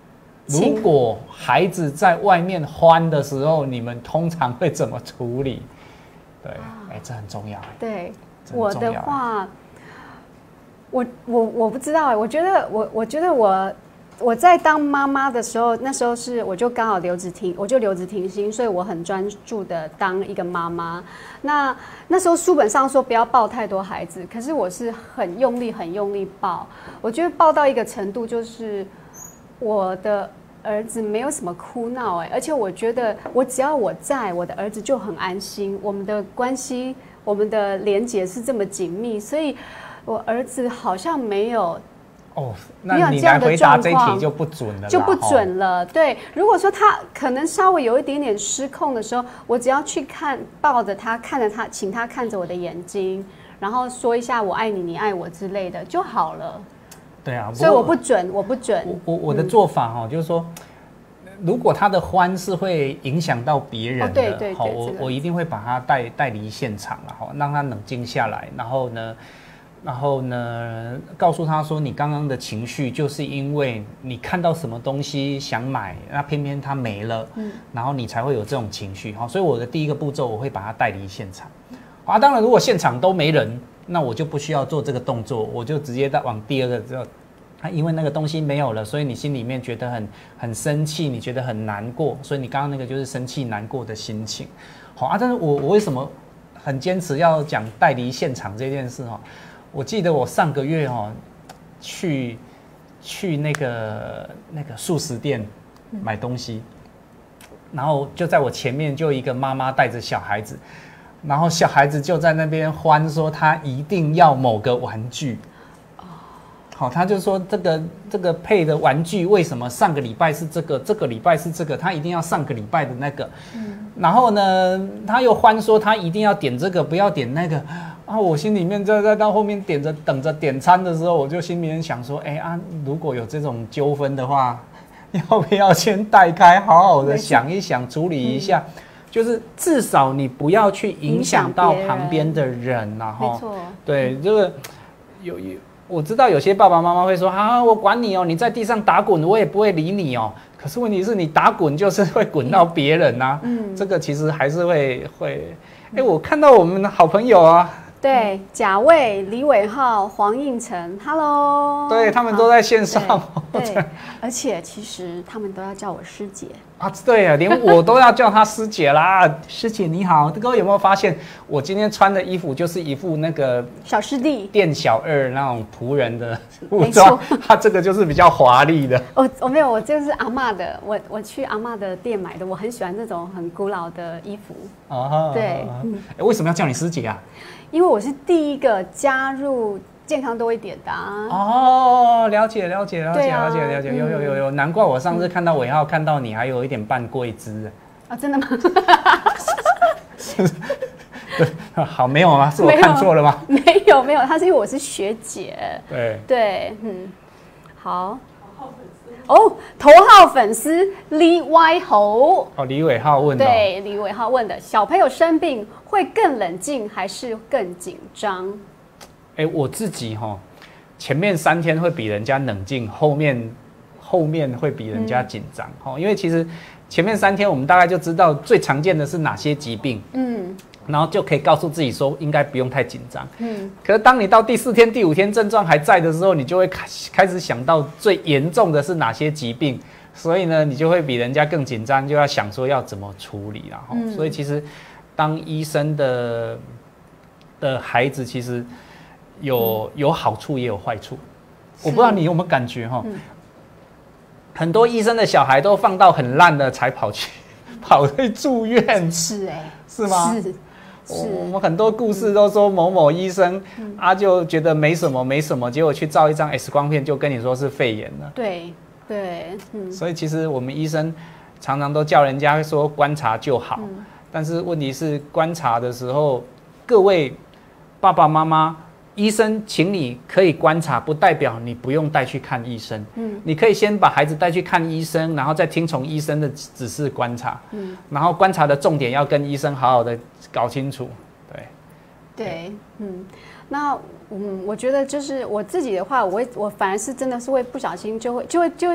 如果孩子在外面欢的时候，你们通常会怎么处理？对，哎、欸，这很重要。 对，我的话，我我我不知道哎，我觉得我我觉得我我在当妈妈的时候，那时候是我就刚好留职停，我就留职停薪，所以我很专注的当一个妈妈。那那时候书本上说不要抱太多孩子，可是我是很用力很用力抱，我觉得抱到一个程度，就是我的儿子没有什么哭闹哎，而且我觉得我只要我在，我的儿子就很安心，我们的关系，我们的连结是这么紧密，所以我儿子好像没有。 哦，那你来回答这一题就不准了， 就不准了。对，如果说他可能稍微有一点点失控的时候，我只要去看，抱着他，看着他，请他看着我的眼睛，然后说一下我爱你，你爱我之类的就好了。 对啊， 所以我不准，我不准。 我我我的做法哈、哦，嗯、就是说，如果他的欢是会影响到别人的，哦、 对对对， 我、这个、我一定会把他带带离现场了哈，让他冷静下来，然后呢。然后呢，告诉他说，你刚刚的情绪就是因为你看到什么东西想买，那偏偏它没了，嗯，然后你才会有这种情绪哈。所以我的第一个步骤，我会把他带离现场。啊，当然如果现场都没人，那我就不需要做这个动作，我就直接再往第二个之后，啊，因为那个东西没有了，所以你心里面觉得很很生气，你觉得很难过，所以你刚刚那个就是生气难过的心情。好啊，但是我我为什么很坚持要讲带离现场这件事哈？我记得我上个月哦，去去那个那个素食店买东西，然后就在我前面就一个妈妈带着小孩子，然后小孩子就在那边欢说他一定要某个玩具，好，他就说这个这个配的玩具为什么上个礼拜是这个，这个礼拜是这个，他一定要上个礼拜的那个，嗯，然后呢他又欢说他一定要点这个，不要点那个。啊，我心里面在在到后面点着等着点餐的时候，我就心里面想说，哎、欸、啊，如果有这种纠纷的话，要不要先带开，好好的想一想，处理一下，嗯、就是至少你不要去影响到旁边的人呐，哈。没错。对，这个有有，我知道有些爸爸妈妈会说，啊，我管你哦，你在地上打滚，我也不会理你哦。可是问题是你打滚就是会滚到别人呐、啊，嗯，这个其实还是会会，哎、欸，我看到我们的好朋友啊。 对，贾卫、李伟浩、黄应成 ，Hello， 对他们都在线上， 对，对而且其实他们都要叫我师姐啊，对啊，连我都要叫她师姐啦，师姐你好。各位有没有发现，我今天穿的衣服就是一副那个小师弟、 店小二那种仆人的服装，他这个就是比较华丽的。 我我没有，我这是阿嬷的，我我去阿嬷的店买的，我很喜欢这种很古老的衣服。哦，对， 嗯欸、为什么要叫你师姐啊？ 因为我是第一个加入健康多一点的啊！ 哦，了解了解了解、啊、了解了解，有有有有，难怪我上次看到伟浩，看到你还有一点半桂枝啊！真的吗？ 对，好，没有吗？是我看错了吗？ 没有没有，他是因为我是学姐。 对对，嗯，好。哦，头号粉丝李歪猴哦，李伟浩问的、哦， 对，李伟浩问的，小朋友生病会更冷静还是更紧张？ 哎、欸，我自己哈、哦，前面三天会比人家冷静，后面后面会比人家紧张，哈、嗯，因为其实前面三天我们大概就知道最常见的是哪些疾病，嗯。然后就可以告诉自己说，应该不用太紧张。嗯，可是当你到第四天、第五天症状还在的时候，你就会开开始想到最严重的是哪些疾病，所以呢，你就会比人家更紧张，就要想说要怎么处理啦。嗯，所以其实当医生的的孩子，其实有有好处也有坏处。我不知道你有没有感觉哈，嗯、很多医生的小孩都放到很烂的才跑去跑去住院。 是哎、欸， 是吗？ 是。 我们很多故事都说某某医生、嗯、啊就觉得没什么没什么，结果去照一张 X 光片就跟你说是肺炎了。 对对，嗯。所以其实我们医生常常都叫人家说观察就好，嗯、但是问题是观察的时候，各位爸爸妈妈，医生请你可以观察，不代表你不用带去看医生。嗯，你可以先把孩子带去看医生，然后再听从医生的指示观察。嗯，然后观察的重点要跟医生好好的搞清楚。对， 对，嗯，那嗯，我觉得就是我自己的话，我会我反而是真的是会不小心就会就会就会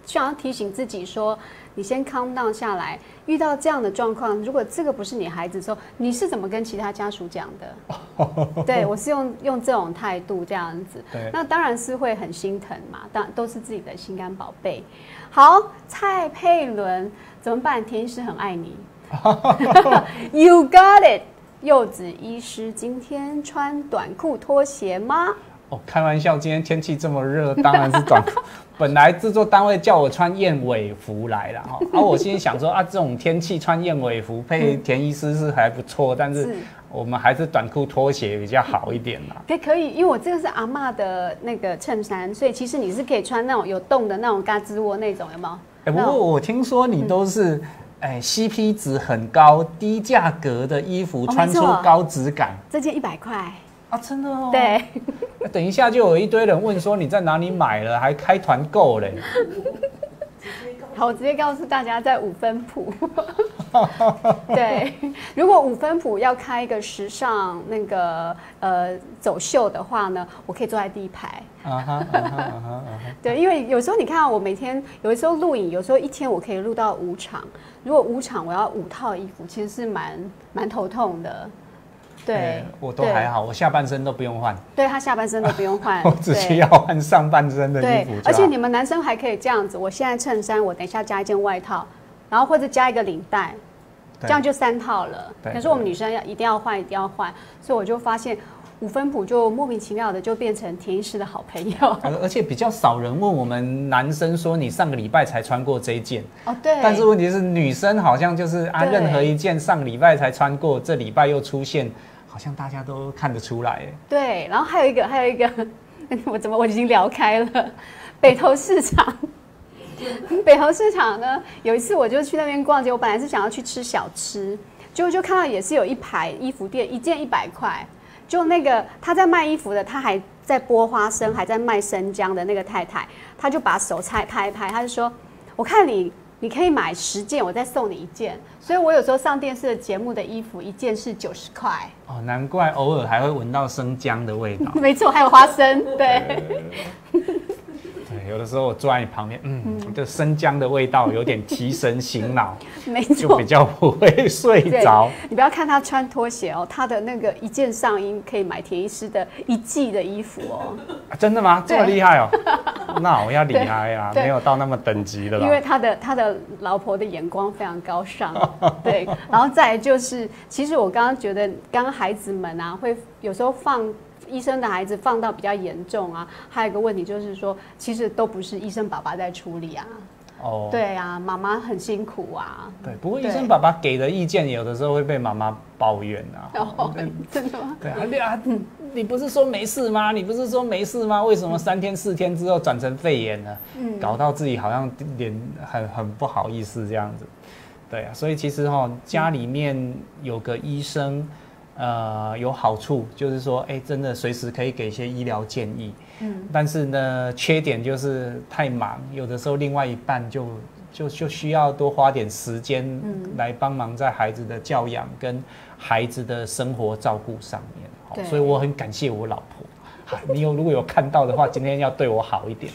想要提醒自己说，你先 calm down 下来。遇到这样的状况，如果这个不是你孩子的时候，你是怎么跟其他家属讲的？对，我是用用这种态度这样子。那当然是会很心疼嘛，当然都是自己的心肝宝贝。好，蔡佩伦怎么办？田医师很爱你。You got it。柚子医师今天穿短裤拖鞋吗？ 哦，开玩笑，今天天气这么热，当然是短裤。本来制作单位叫我穿燕尾服来了哈，而、啊、我心里想说啊，这种天气穿燕尾服配田医师是还不错，但是我们还是短裤拖鞋比较好一点啦。 可可以，因为我这个是阿嬷的那个衬衫，所以其实你是可以穿那种有洞的那种嘎吱窝那种，有没有？ 哎、欸，不过我听说你都是哎、欸、C P 值很高、低价格的衣服，穿出高质感。 哦、这件一百块。 啊，真的哦。 对， 等一下就有一堆人问说你在哪里买了，还开团购嘞。 好，我直接告诉大家，在五分埔。对，如果五分埔要开一个时尚那个呃走秀的话呢，我可以坐在第一排。啊哈，啊哈，啊哈，对，因为有时候你看，我每天有的时候录影，有时候一天我可以录到五场。如果五场我要五套衣服，其实是蛮蛮头痛的。对、欸， 我都还好，我下半身都不用换。 对，他下半身都不用换， 我只需要换上半身的衣服就好。 而且你们男生还可以这样子，我现在衬衫，我等一下加一件外套，然后或者加一个领带，这样就三套了。可是我们女生要一定要换，一定要换，所以我就发现五分埔就莫名其妙的就变成田医师的好朋友。 而且比较少人问我们男生说你上个礼拜才穿过这一件哦，对。 但是问题是女生好像就是啊，任何一件上礼拜才穿过，这礼拜又出现。好像大家都看得出来， 对，然后还有一个，还有一个，我怎么我已经聊开了？北投市场，北投市场呢，有一次我就去那边逛街，我本来是想要去吃小吃，结果就看到也是有一排衣服店，一件一百块，就那个他在卖衣服的，他还在剥花生，还在卖生姜的那个太太，他就把手拍拍一拍，他就说：“我看你。”你可以买十件，我再送你一件。所以我有时候上电视的节目的衣服，一件是九十块。 哦，难怪偶尔还会闻到生姜的味道。 没错，还有花生，对。 对，有的时候我坐在你旁边，嗯，嗯这生姜的味道有点提神醒脑， 没错， 就比较不会睡着。 你不要看他穿拖鞋哦，他的那个一件上衣可以买田医师的一季的衣服哦。 啊、真的吗？这么厉害哦？那我要厉害啊，没有到那么等级的啦。 因为他的他的老婆的眼光非常高尚，对。然后再来就是，其实我刚刚觉得，刚刚孩子们啊，会有时候放。医生的孩子放到比较严重啊，还有一个问题就是说，其实都不是医生爸爸在处理啊。哦，对啊，妈妈很辛苦啊。 对，不过医生爸爸给的意见有的时候会被妈妈抱怨啊。 哦，真的吗？ 对啊，你你不是说没事吗？你不是说没事吗？为什么三天四天之后转成肺炎了？嗯，搞到自己好像脸很很不好意思这样子。对啊，所以其实哈、哦，家里面有个医生。呃，有好处就是说，哎、欸，真的随时可以给一些医疗建议。嗯，但是呢，缺点就是太忙，有的时候另外一半就就就需要多花点时间来帮忙在孩子的教养跟孩子的生活照顾上面。所以我很感谢我老婆。你有如果有看到的话，今天要对我好一点。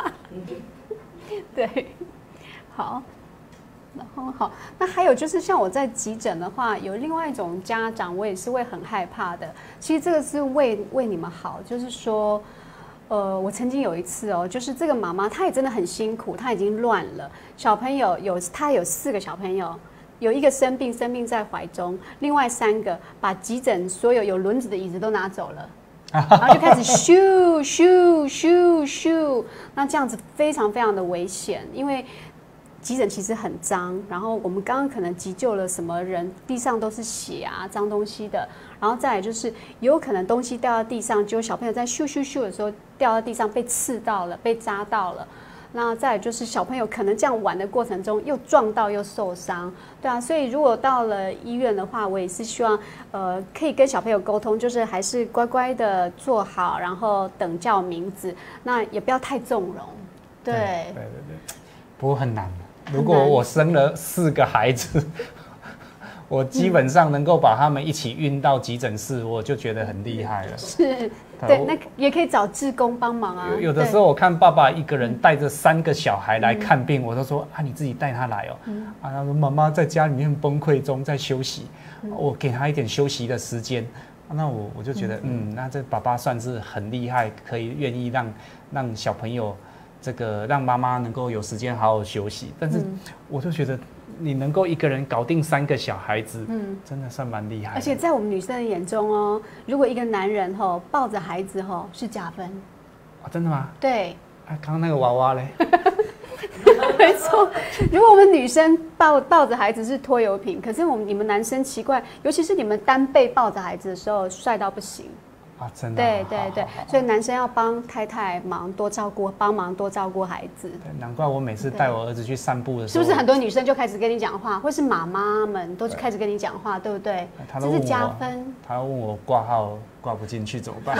对，好。然后好，那还有就是像我在急诊的话，有另外一种家长，我也是会很害怕的。其实这个是为为你们好，就是说，呃，我曾经有一次哦，就是这个妈妈她也真的很辛苦，她已经乱了。小朋友有她有四个小朋友，有一个生病，生病在怀中，另外三个把急诊所有有轮子的椅子都拿走了。然后就开始咻咻咻咻，那这样子非常非常的危险，因为。急诊其实很脏，然后我们刚刚可能急救了什么人，地上都是血啊、脏东西的，然后再来就是有可能东西掉到地上，就小朋友在咻咻咻的时候掉到地上被刺到了、被扎到了，那再来就是小朋友可能这样玩的过程中又撞到又受伤，对啊，所以如果到了医院的话，我也是希望呃可以跟小朋友沟通，就是还是乖乖的坐好，然后等叫名字，那也不要太纵容，对，对对对，不过很难。如果我生了四个孩子，我基本上能够把他们一起运到急诊室，我就觉得很厉害了。 是， 对，那也可以找志工帮忙啊。 有, 有的时候我看爸爸一个人带着三个小孩来看病，嗯、我都说啊，你自己带他来哦。嗯、啊，他说妈妈在家里面崩溃中在休息，嗯、我给他一点休息的时间。那我我就觉得，嗯, 嗯，那这爸爸算是很厉害，可以愿意让让小朋友这个让妈妈能够有时间好好休息。但是我就觉得，你能够一个人搞定三个小孩子，嗯，真的算蛮厉害的。 而且在我们女生的眼中哦，如果一个男人吼、哦、抱着孩子吼、哦、是加分。 啊，真的吗？ 对。 啊，刚刚那个娃娃嘞？ 没错，如果我们女生抱抱着孩子是拖油瓶，可是我们你们男生奇怪，尤其是你们单背抱着孩子的时候，帅到不行啊！真的、 啊，对对对，所以男生要帮太太忙，多照顾，帮忙多照顾孩子。 难怪我每次带我儿子去散步的时候， 是不是很多女生就开始跟你讲话，或是妈妈们都开始跟你讲话，对不对？这是加分。 他问我挂号挂不进去怎么办？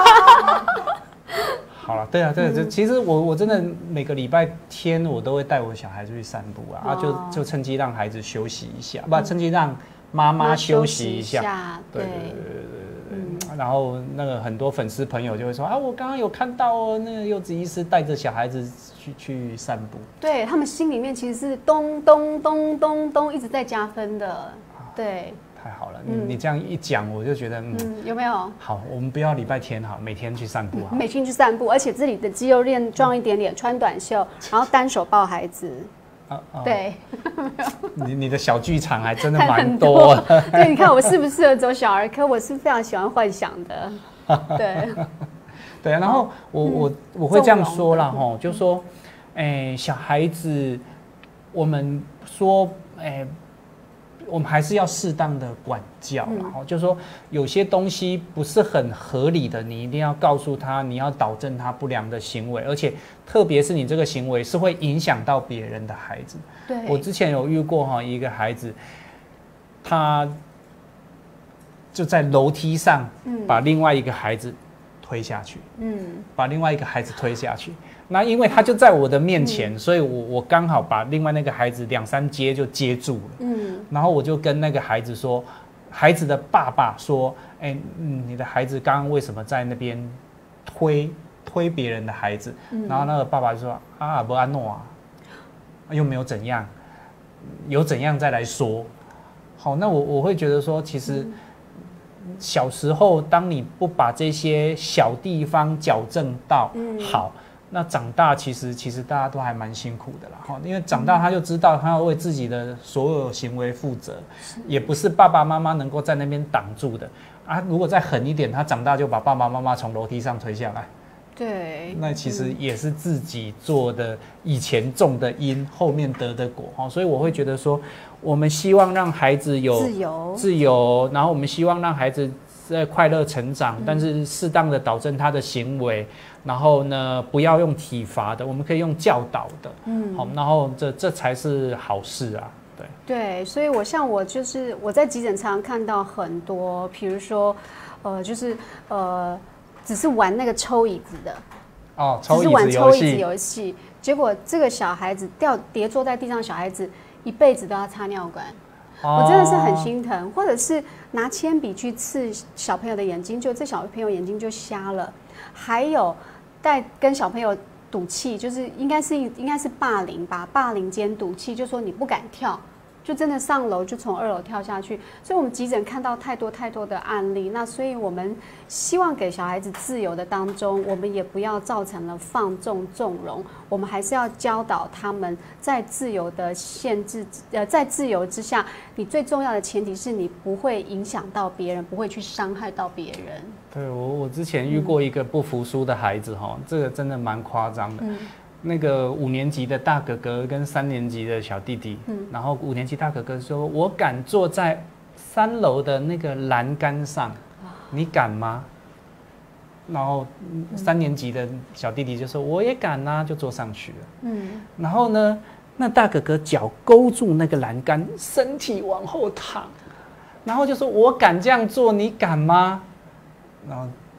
好了，对啊，对啊，嗯、其实我我真的每个礼拜天我都会带我小孩子去散步啊，哦、啊就就趁机让孩子休息一下，嗯、不趁机让妈妈休息一下， 对对对对对对。嗯、然后那个很多粉丝朋友就会说啊，我刚刚有看到哦，那个柚子医师带着小孩子去去散步， 对他们心里面其实是咚咚咚咚咚一直在加分的，对。 太好了，嗯、你这样一讲，我就觉得，嗯， 嗯有没有？ 好，我们不要礼拜天好，每天去散步好， 每天去散步，而且这里的肌肉链壮一点点，穿短袖，然后单手抱孩子，啊啊、对， 你你的小剧场还真的蛮多的， 对，你看我适不适合走小儿科？我是非常喜欢幻想的，对， 对，然后我、嗯、我我会这样说啦，哈，就说，哎、欸，小孩子，我们说，哎、欸。我们还是要适当的管教，然后、嗯、就是说有些东西不是很合理的，你一定要告诉他，你要导正他不良的行为，而且特别是你这个行为是会影响到别人的孩子。 对， 我之前有遇过哈一个孩子，他就在楼梯上把另外一个孩子推下去，嗯，把另外一个孩子推下去。那因为他就在我的面前，嗯、所以我我刚好把另外那个孩子两三阶就接住了。嗯，然后我就跟那个孩子说，孩子的爸爸说：“哎、欸嗯，你的孩子刚刚为什么在那边推推别人的孩子？”嗯、然后那个爸爸就说：“啊，不安诺啊，又没有怎样，有怎样再来说。”好，那我我会觉得说，其实小时候当你不把这些小地方矫正到好。嗯那长大其实其实大家都还蛮辛苦的啦哈，因为长大他就知道他要为自己的所有行为负责，也不是爸爸妈妈能够在那边挡住的啊。如果再狠一点，他长大就把爸爸妈妈从楼梯上推下来， 对， 那其实也是自己做的，以前种的因，后面得的果哈。所以我会觉得说，我们希望让孩子有自由， 自由，然后我们希望让孩子在快乐成长，嗯、但是适当的导正他的行为。然后呢，不要用体罚的，我们可以用教导的，嗯，好，然后这这才是好事啊，对。 对，所以我像我就是我在急诊常看到很多，比如说，呃，就是呃，只是玩那个抽椅子的， 哦，抽椅子只是玩抽椅子游戏，结果这个小孩子掉跌坐在地上，小孩子一辈子都要插尿管。我真的是很心疼，或者是拿铅笔去刺小朋友的眼睛，就这小朋友眼睛就瞎了。还有带跟小朋友赌气，就是应该是应该是霸凌吧，霸凌兼赌气，就说你不敢跳，就真的上楼就从二楼跳下去。所以我们急诊看到太多太多的案例，那所以我们希望给小孩子自由的当中，我们也不要造成了放纵纵容，我们还是要教导他们在自由的限制，呃，在自由之下，你最重要的前提是你不会影响到别人，不会去伤害到别人。 对，我我之前遇过一个不服输的孩子哈、嗯，这个真的蛮夸张的。嗯，那个五年级的大哥哥跟三年级的小弟弟，嗯，然后五年级大哥哥说：“我敢坐在三楼的那个栏杆上，你敢吗？”然后三年级的小弟弟就说：“我也敢啊，就坐上去了。”嗯，然后呢，那大哥哥脚勾住那个栏杆，身体往后躺，然后就说：“我敢这样做，你敢吗？”然后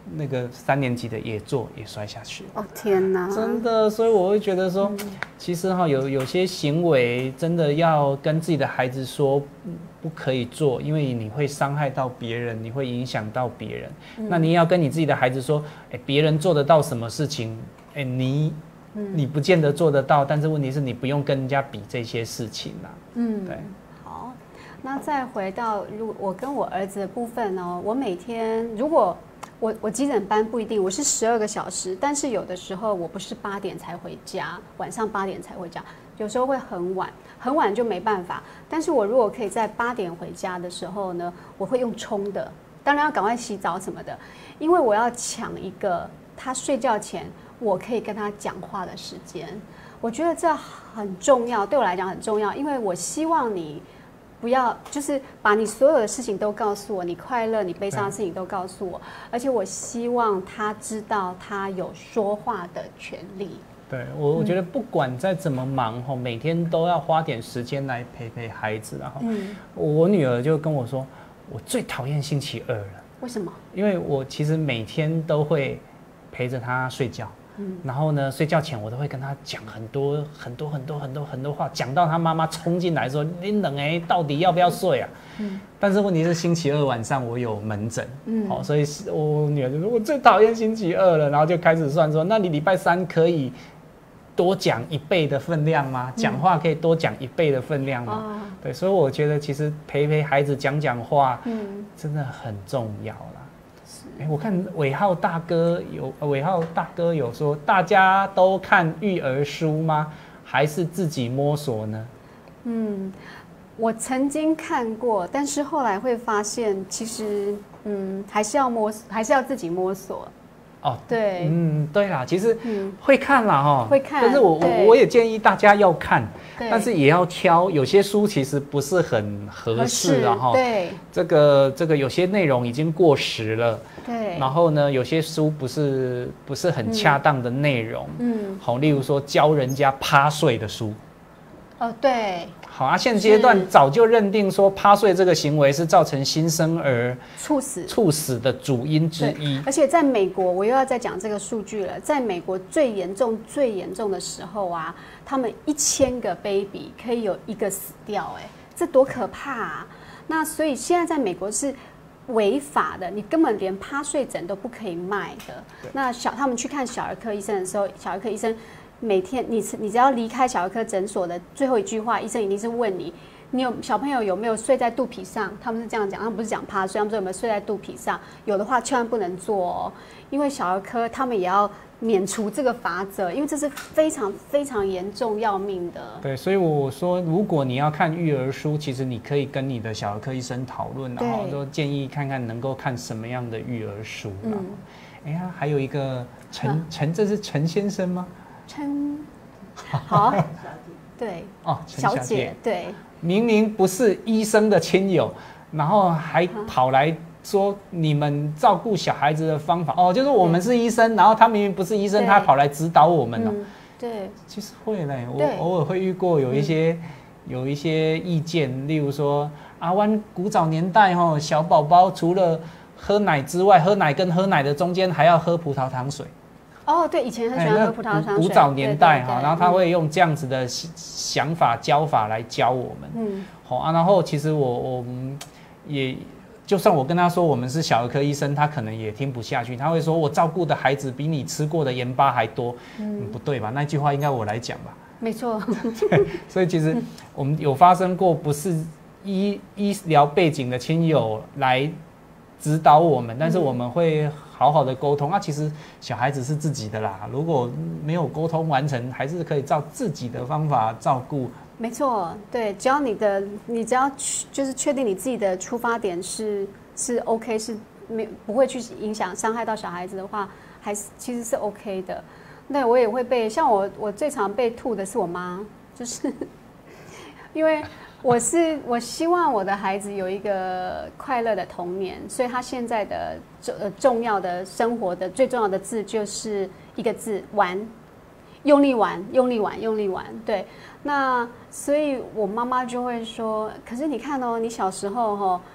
那个三年级的也坐也摔下去。 哦天哪！ 真的，所以我会觉得说，嗯、其实哈有有些行为真的要跟自己的孩子说不可以做，因为你会伤害到别人，你会影响到别人。嗯、那你也要跟你自己的孩子说，哎，别人做得到什么事情，哎，你。嗯、你不见得做得到，但是问题是你不用跟人家比这些事情啦。嗯，对。 好，那再回到如我跟我儿子的部分呢、哦，我每天如果我我急诊班不一定，我是十二个小时，但是有的时候我不是八点才回家，晚上八点才回家，有时候会很晚，很晚就没办法。但是我如果可以在八点回家的时候呢，我会用冲的，当然要赶快洗澡什么的，因为我要抢一个他睡觉前。我可以跟他讲话的时间，我觉得这很重要，对我来讲很重要，因为我希望你不要就是把你所有的事情都告诉我，你快乐、你悲伤的事情都告诉我，而且我希望他知道他有说话的权利。 对我，我觉得不管再怎么忙吼，每天都要花点时间来陪陪孩子。然后，嗯、我女儿就跟我说，我最讨厌星期二了。 为什么？ 因为我其实每天都会陪着她睡觉。嗯、然后呢，睡觉前我都会跟他讲很多很多很多很多很多话，讲到他妈妈冲进来说：“你冷哎，到底要不要睡啊？”嗯、但是问题是星期二晚上我有门诊，嗯，好、哦，所以我女儿就说：“我最讨厌星期二了。”然后就开始算说：“那你礼拜三可以多讲一倍的分量吗？讲话可以多讲一倍的分量吗？”嗯、对，所以我觉得其实陪陪孩子讲讲话，嗯，真的很重要啦。欸、我看伟浩大哥有伟浩大哥有说，大家都看育儿书吗？还是自己摸索呢？ 嗯，我曾经看过，但是后来会发现，其实嗯，还是要摸，还是要自己摸索。哦，对， 嗯，对啦，其实会看啦哈， 会看， 但是我我我也建议大家要看，但是也要挑，有些书其实不是很合适啊哈， 对， 这个这个有些内容已经过时了， 对， 然后呢，有些书不是不是很恰当的内容，嗯，好，例如说教人家趴睡的书， 哦，对。 好啊，现阶段早就认定说趴睡这个行为是造成新生儿猝死猝死的主因之一。 而且在美国，我又要再讲这个数据了。在美国最严重、最严重的时候啊，他们一千个 baby 可以有一个死掉、欸，哎，这多可怕啊！那所以现在在美国是违法的，你根本连趴睡枕都不可以卖的。那小他们去看小儿科医生的时候，小儿科医生。每天你你只要离开小儿科诊所的最后一句话，医生一定是问你，你有小朋友有没有睡在肚皮上？他们是这样讲，他们不是讲趴睡，他们说有没有睡在肚皮上？有的话千万不能做哦，因为小儿科他们也要免除这个罚则，因为这是非常非常严重要命的。 对，所以我说，如果你要看育儿书，其实你可以跟你的小儿科医生讨论，然后都建议看看能够看什么样的育儿书。嗯，哎呀，还有一个陈陈，这是陈先生吗？ 陈好，对哦， 小姐，对， 明明不是医生的亲友，然后还跑来说你们照顾小孩子的方法哦，就是我们是医生，然后他明明不是医生，他跑来指导我们了、哦嗯。 对， 其实会嘞，我偶尔会遇过有一些、嗯、有一些意见，例如说啊，湾古早年代哈、哦，小宝宝除了喝奶之外，喝奶跟喝奶的中间还要喝葡萄糖水。 哦，对，以前很喜欢喝葡萄糖水。 古早年代哈，然后他会用这样子的想法教法来教我们。嗯，好啊，然后其实我我也，就算我跟他说我们是小儿科医生，他可能也听不下去，他会说我照顾的孩子比你吃过的盐巴还多。嗯，不对吧？那句话应该我来讲吧。 没错。 对，所以其实我们有发生过不是医医疗背景的亲友来指导我们，但是我们会好好的沟通啊。其实小孩子是自己的啦，如果没有沟通完成，还是可以照自己的方法照顾。 没错，对，只要你的你只要就是确定你自己的出发点是是 OK， 是没不会去影响伤害到小孩子的话，还是其实是 OK 的。那我也会被像我我最常被吐的是我妈，就是因为。我是我希望我的孩子有一个快乐的童年，所以他现在的呃重要的生活的最重要的字就是一个字玩，用力玩，用力玩，用力玩。对，那所以我妈妈就会说，可是你看哦，你小时候哦，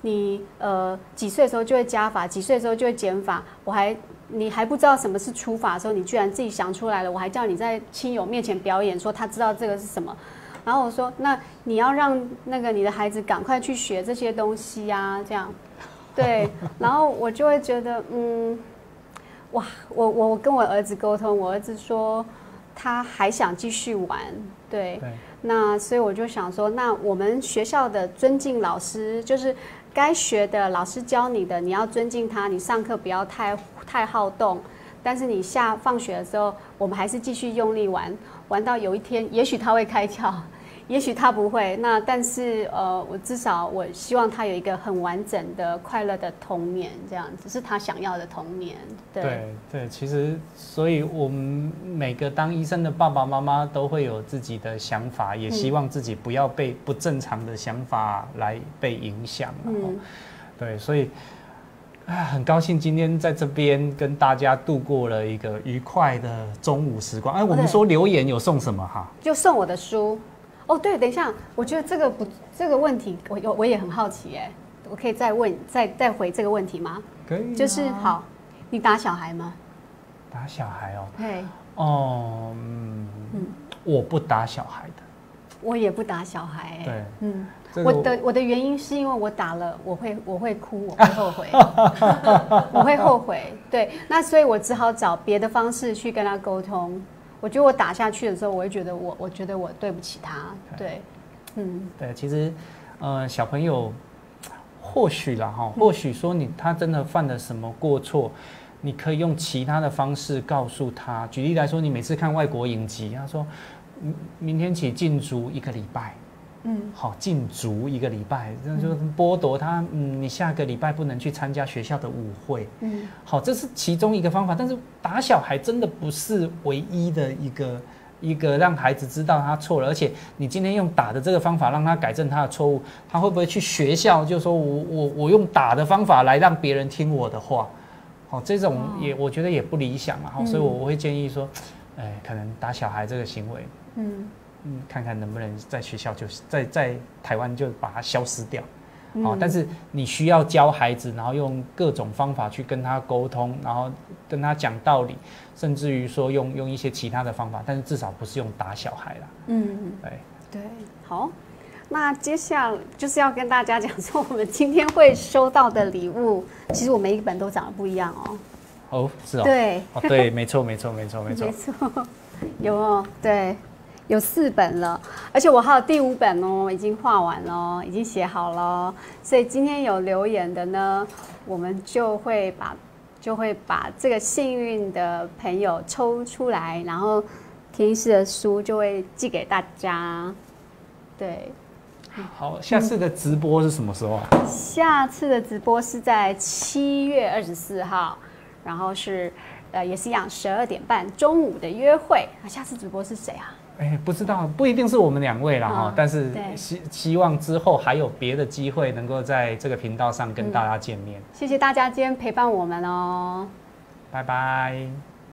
你呃几岁的时候就会加法，几岁的时候就会减法，我还你还不知道什么是除法的时候，你居然自己想出来了，我还叫你在亲友面前表演，说他知道这个是什么。然后我说，那你要让那个你的孩子赶快去学这些东西呀、啊，这样，对。然后我就会觉得，嗯，哇，我我跟我儿子沟通，我儿子说他还想继续玩，对。对，那所以我就想说，那我们学校的尊敬老师，就是该学的老师教你的，你要尊敬他，你上课不要太太好动。但是你下放学的时候，我们还是继续用力玩，玩到有一天，也许他会开窍，也许他不会。那但是呃，我至少我希望他有一个很完整的、快乐的童年，这样子是他想要的童年。对对对，其实所以我们每个当医生的爸爸妈妈都会有自己的想法，也希望自己不要被不正常的想法来被影响。嗯，对，所以。啊，很高兴今天在这边跟大家度过了一个愉快的中午时光。哎，我们说留言有送什么哈？ 就送我的书。哦，对，等一下，我觉得这个不这个问题，我我也很好奇哎，我可以再问再再回这个问题吗？ 可以、啊。 就是好，你打小孩吗？ 打小孩哦。 对。 哦，嗯，嗯我不打小孩的。 我也不打小孩、欸。 对， 嗯，我的我的原因是因为我打了，我会我会哭，我会后悔，我会后悔。对，那所以我只好找别的方式去跟他沟通。我觉得我打下去的时候，我会觉得我我觉得我对不起他。对，嗯， 对，其实呃小朋友或许啦哈，或许说你他真的犯了什么过错。你可以用其他的方式告诉他。举例来说，你每次看外国影集，他说。明天起禁足一个礼拜，嗯，好，禁足一个礼拜，那就剥夺他，嗯，你下个礼拜不能去参加学校的舞会，嗯，好，这是其中一个方法。但是打小孩真的不是唯一的一个一个让孩子知道他错了，而且你今天用打的这个方法让他改正他的错误，他会不会去学校就说我我我用打的方法来让别人听我的话？好，这种也我觉得也不理想嘛，好，所以我我会建议说，哎，可能打小孩这个行为。嗯嗯，看看能不能在学校就在在台湾就把它消失掉，嗯哦、但是你需要教孩子，然后用各种方法去跟他沟通，然后跟他讲道理，甚至于说用用一些其他的方法，但是至少不是用打小孩啦。嗯，对对，好，那接下来就是要跟大家讲说，我们今天会收到的礼物，其实我每一本都长得不一样哦。 哦，是哦， 对， 哦对，没错没错没错没错， 没错，有哦，对。有四本了，而且我还有第五本哦，已经画完了，已经写好了。所以今天有留言的呢，我们就会把就会把这个幸运的朋友抽出来，然后田医师的书就会寄给大家。对， 好，下次的直播是什么时候啊？ 下次的直播是在七月二十四号，然后是呃也是一样十二点半中午的约会。那下次直播是谁啊？ 哎，不知道，不一定是我们两位啦哈、哦，但是希希望之后还有别的机会能够在这个频道上跟大家见面。 嗯、谢谢大家今天陪伴我们哦， 拜拜。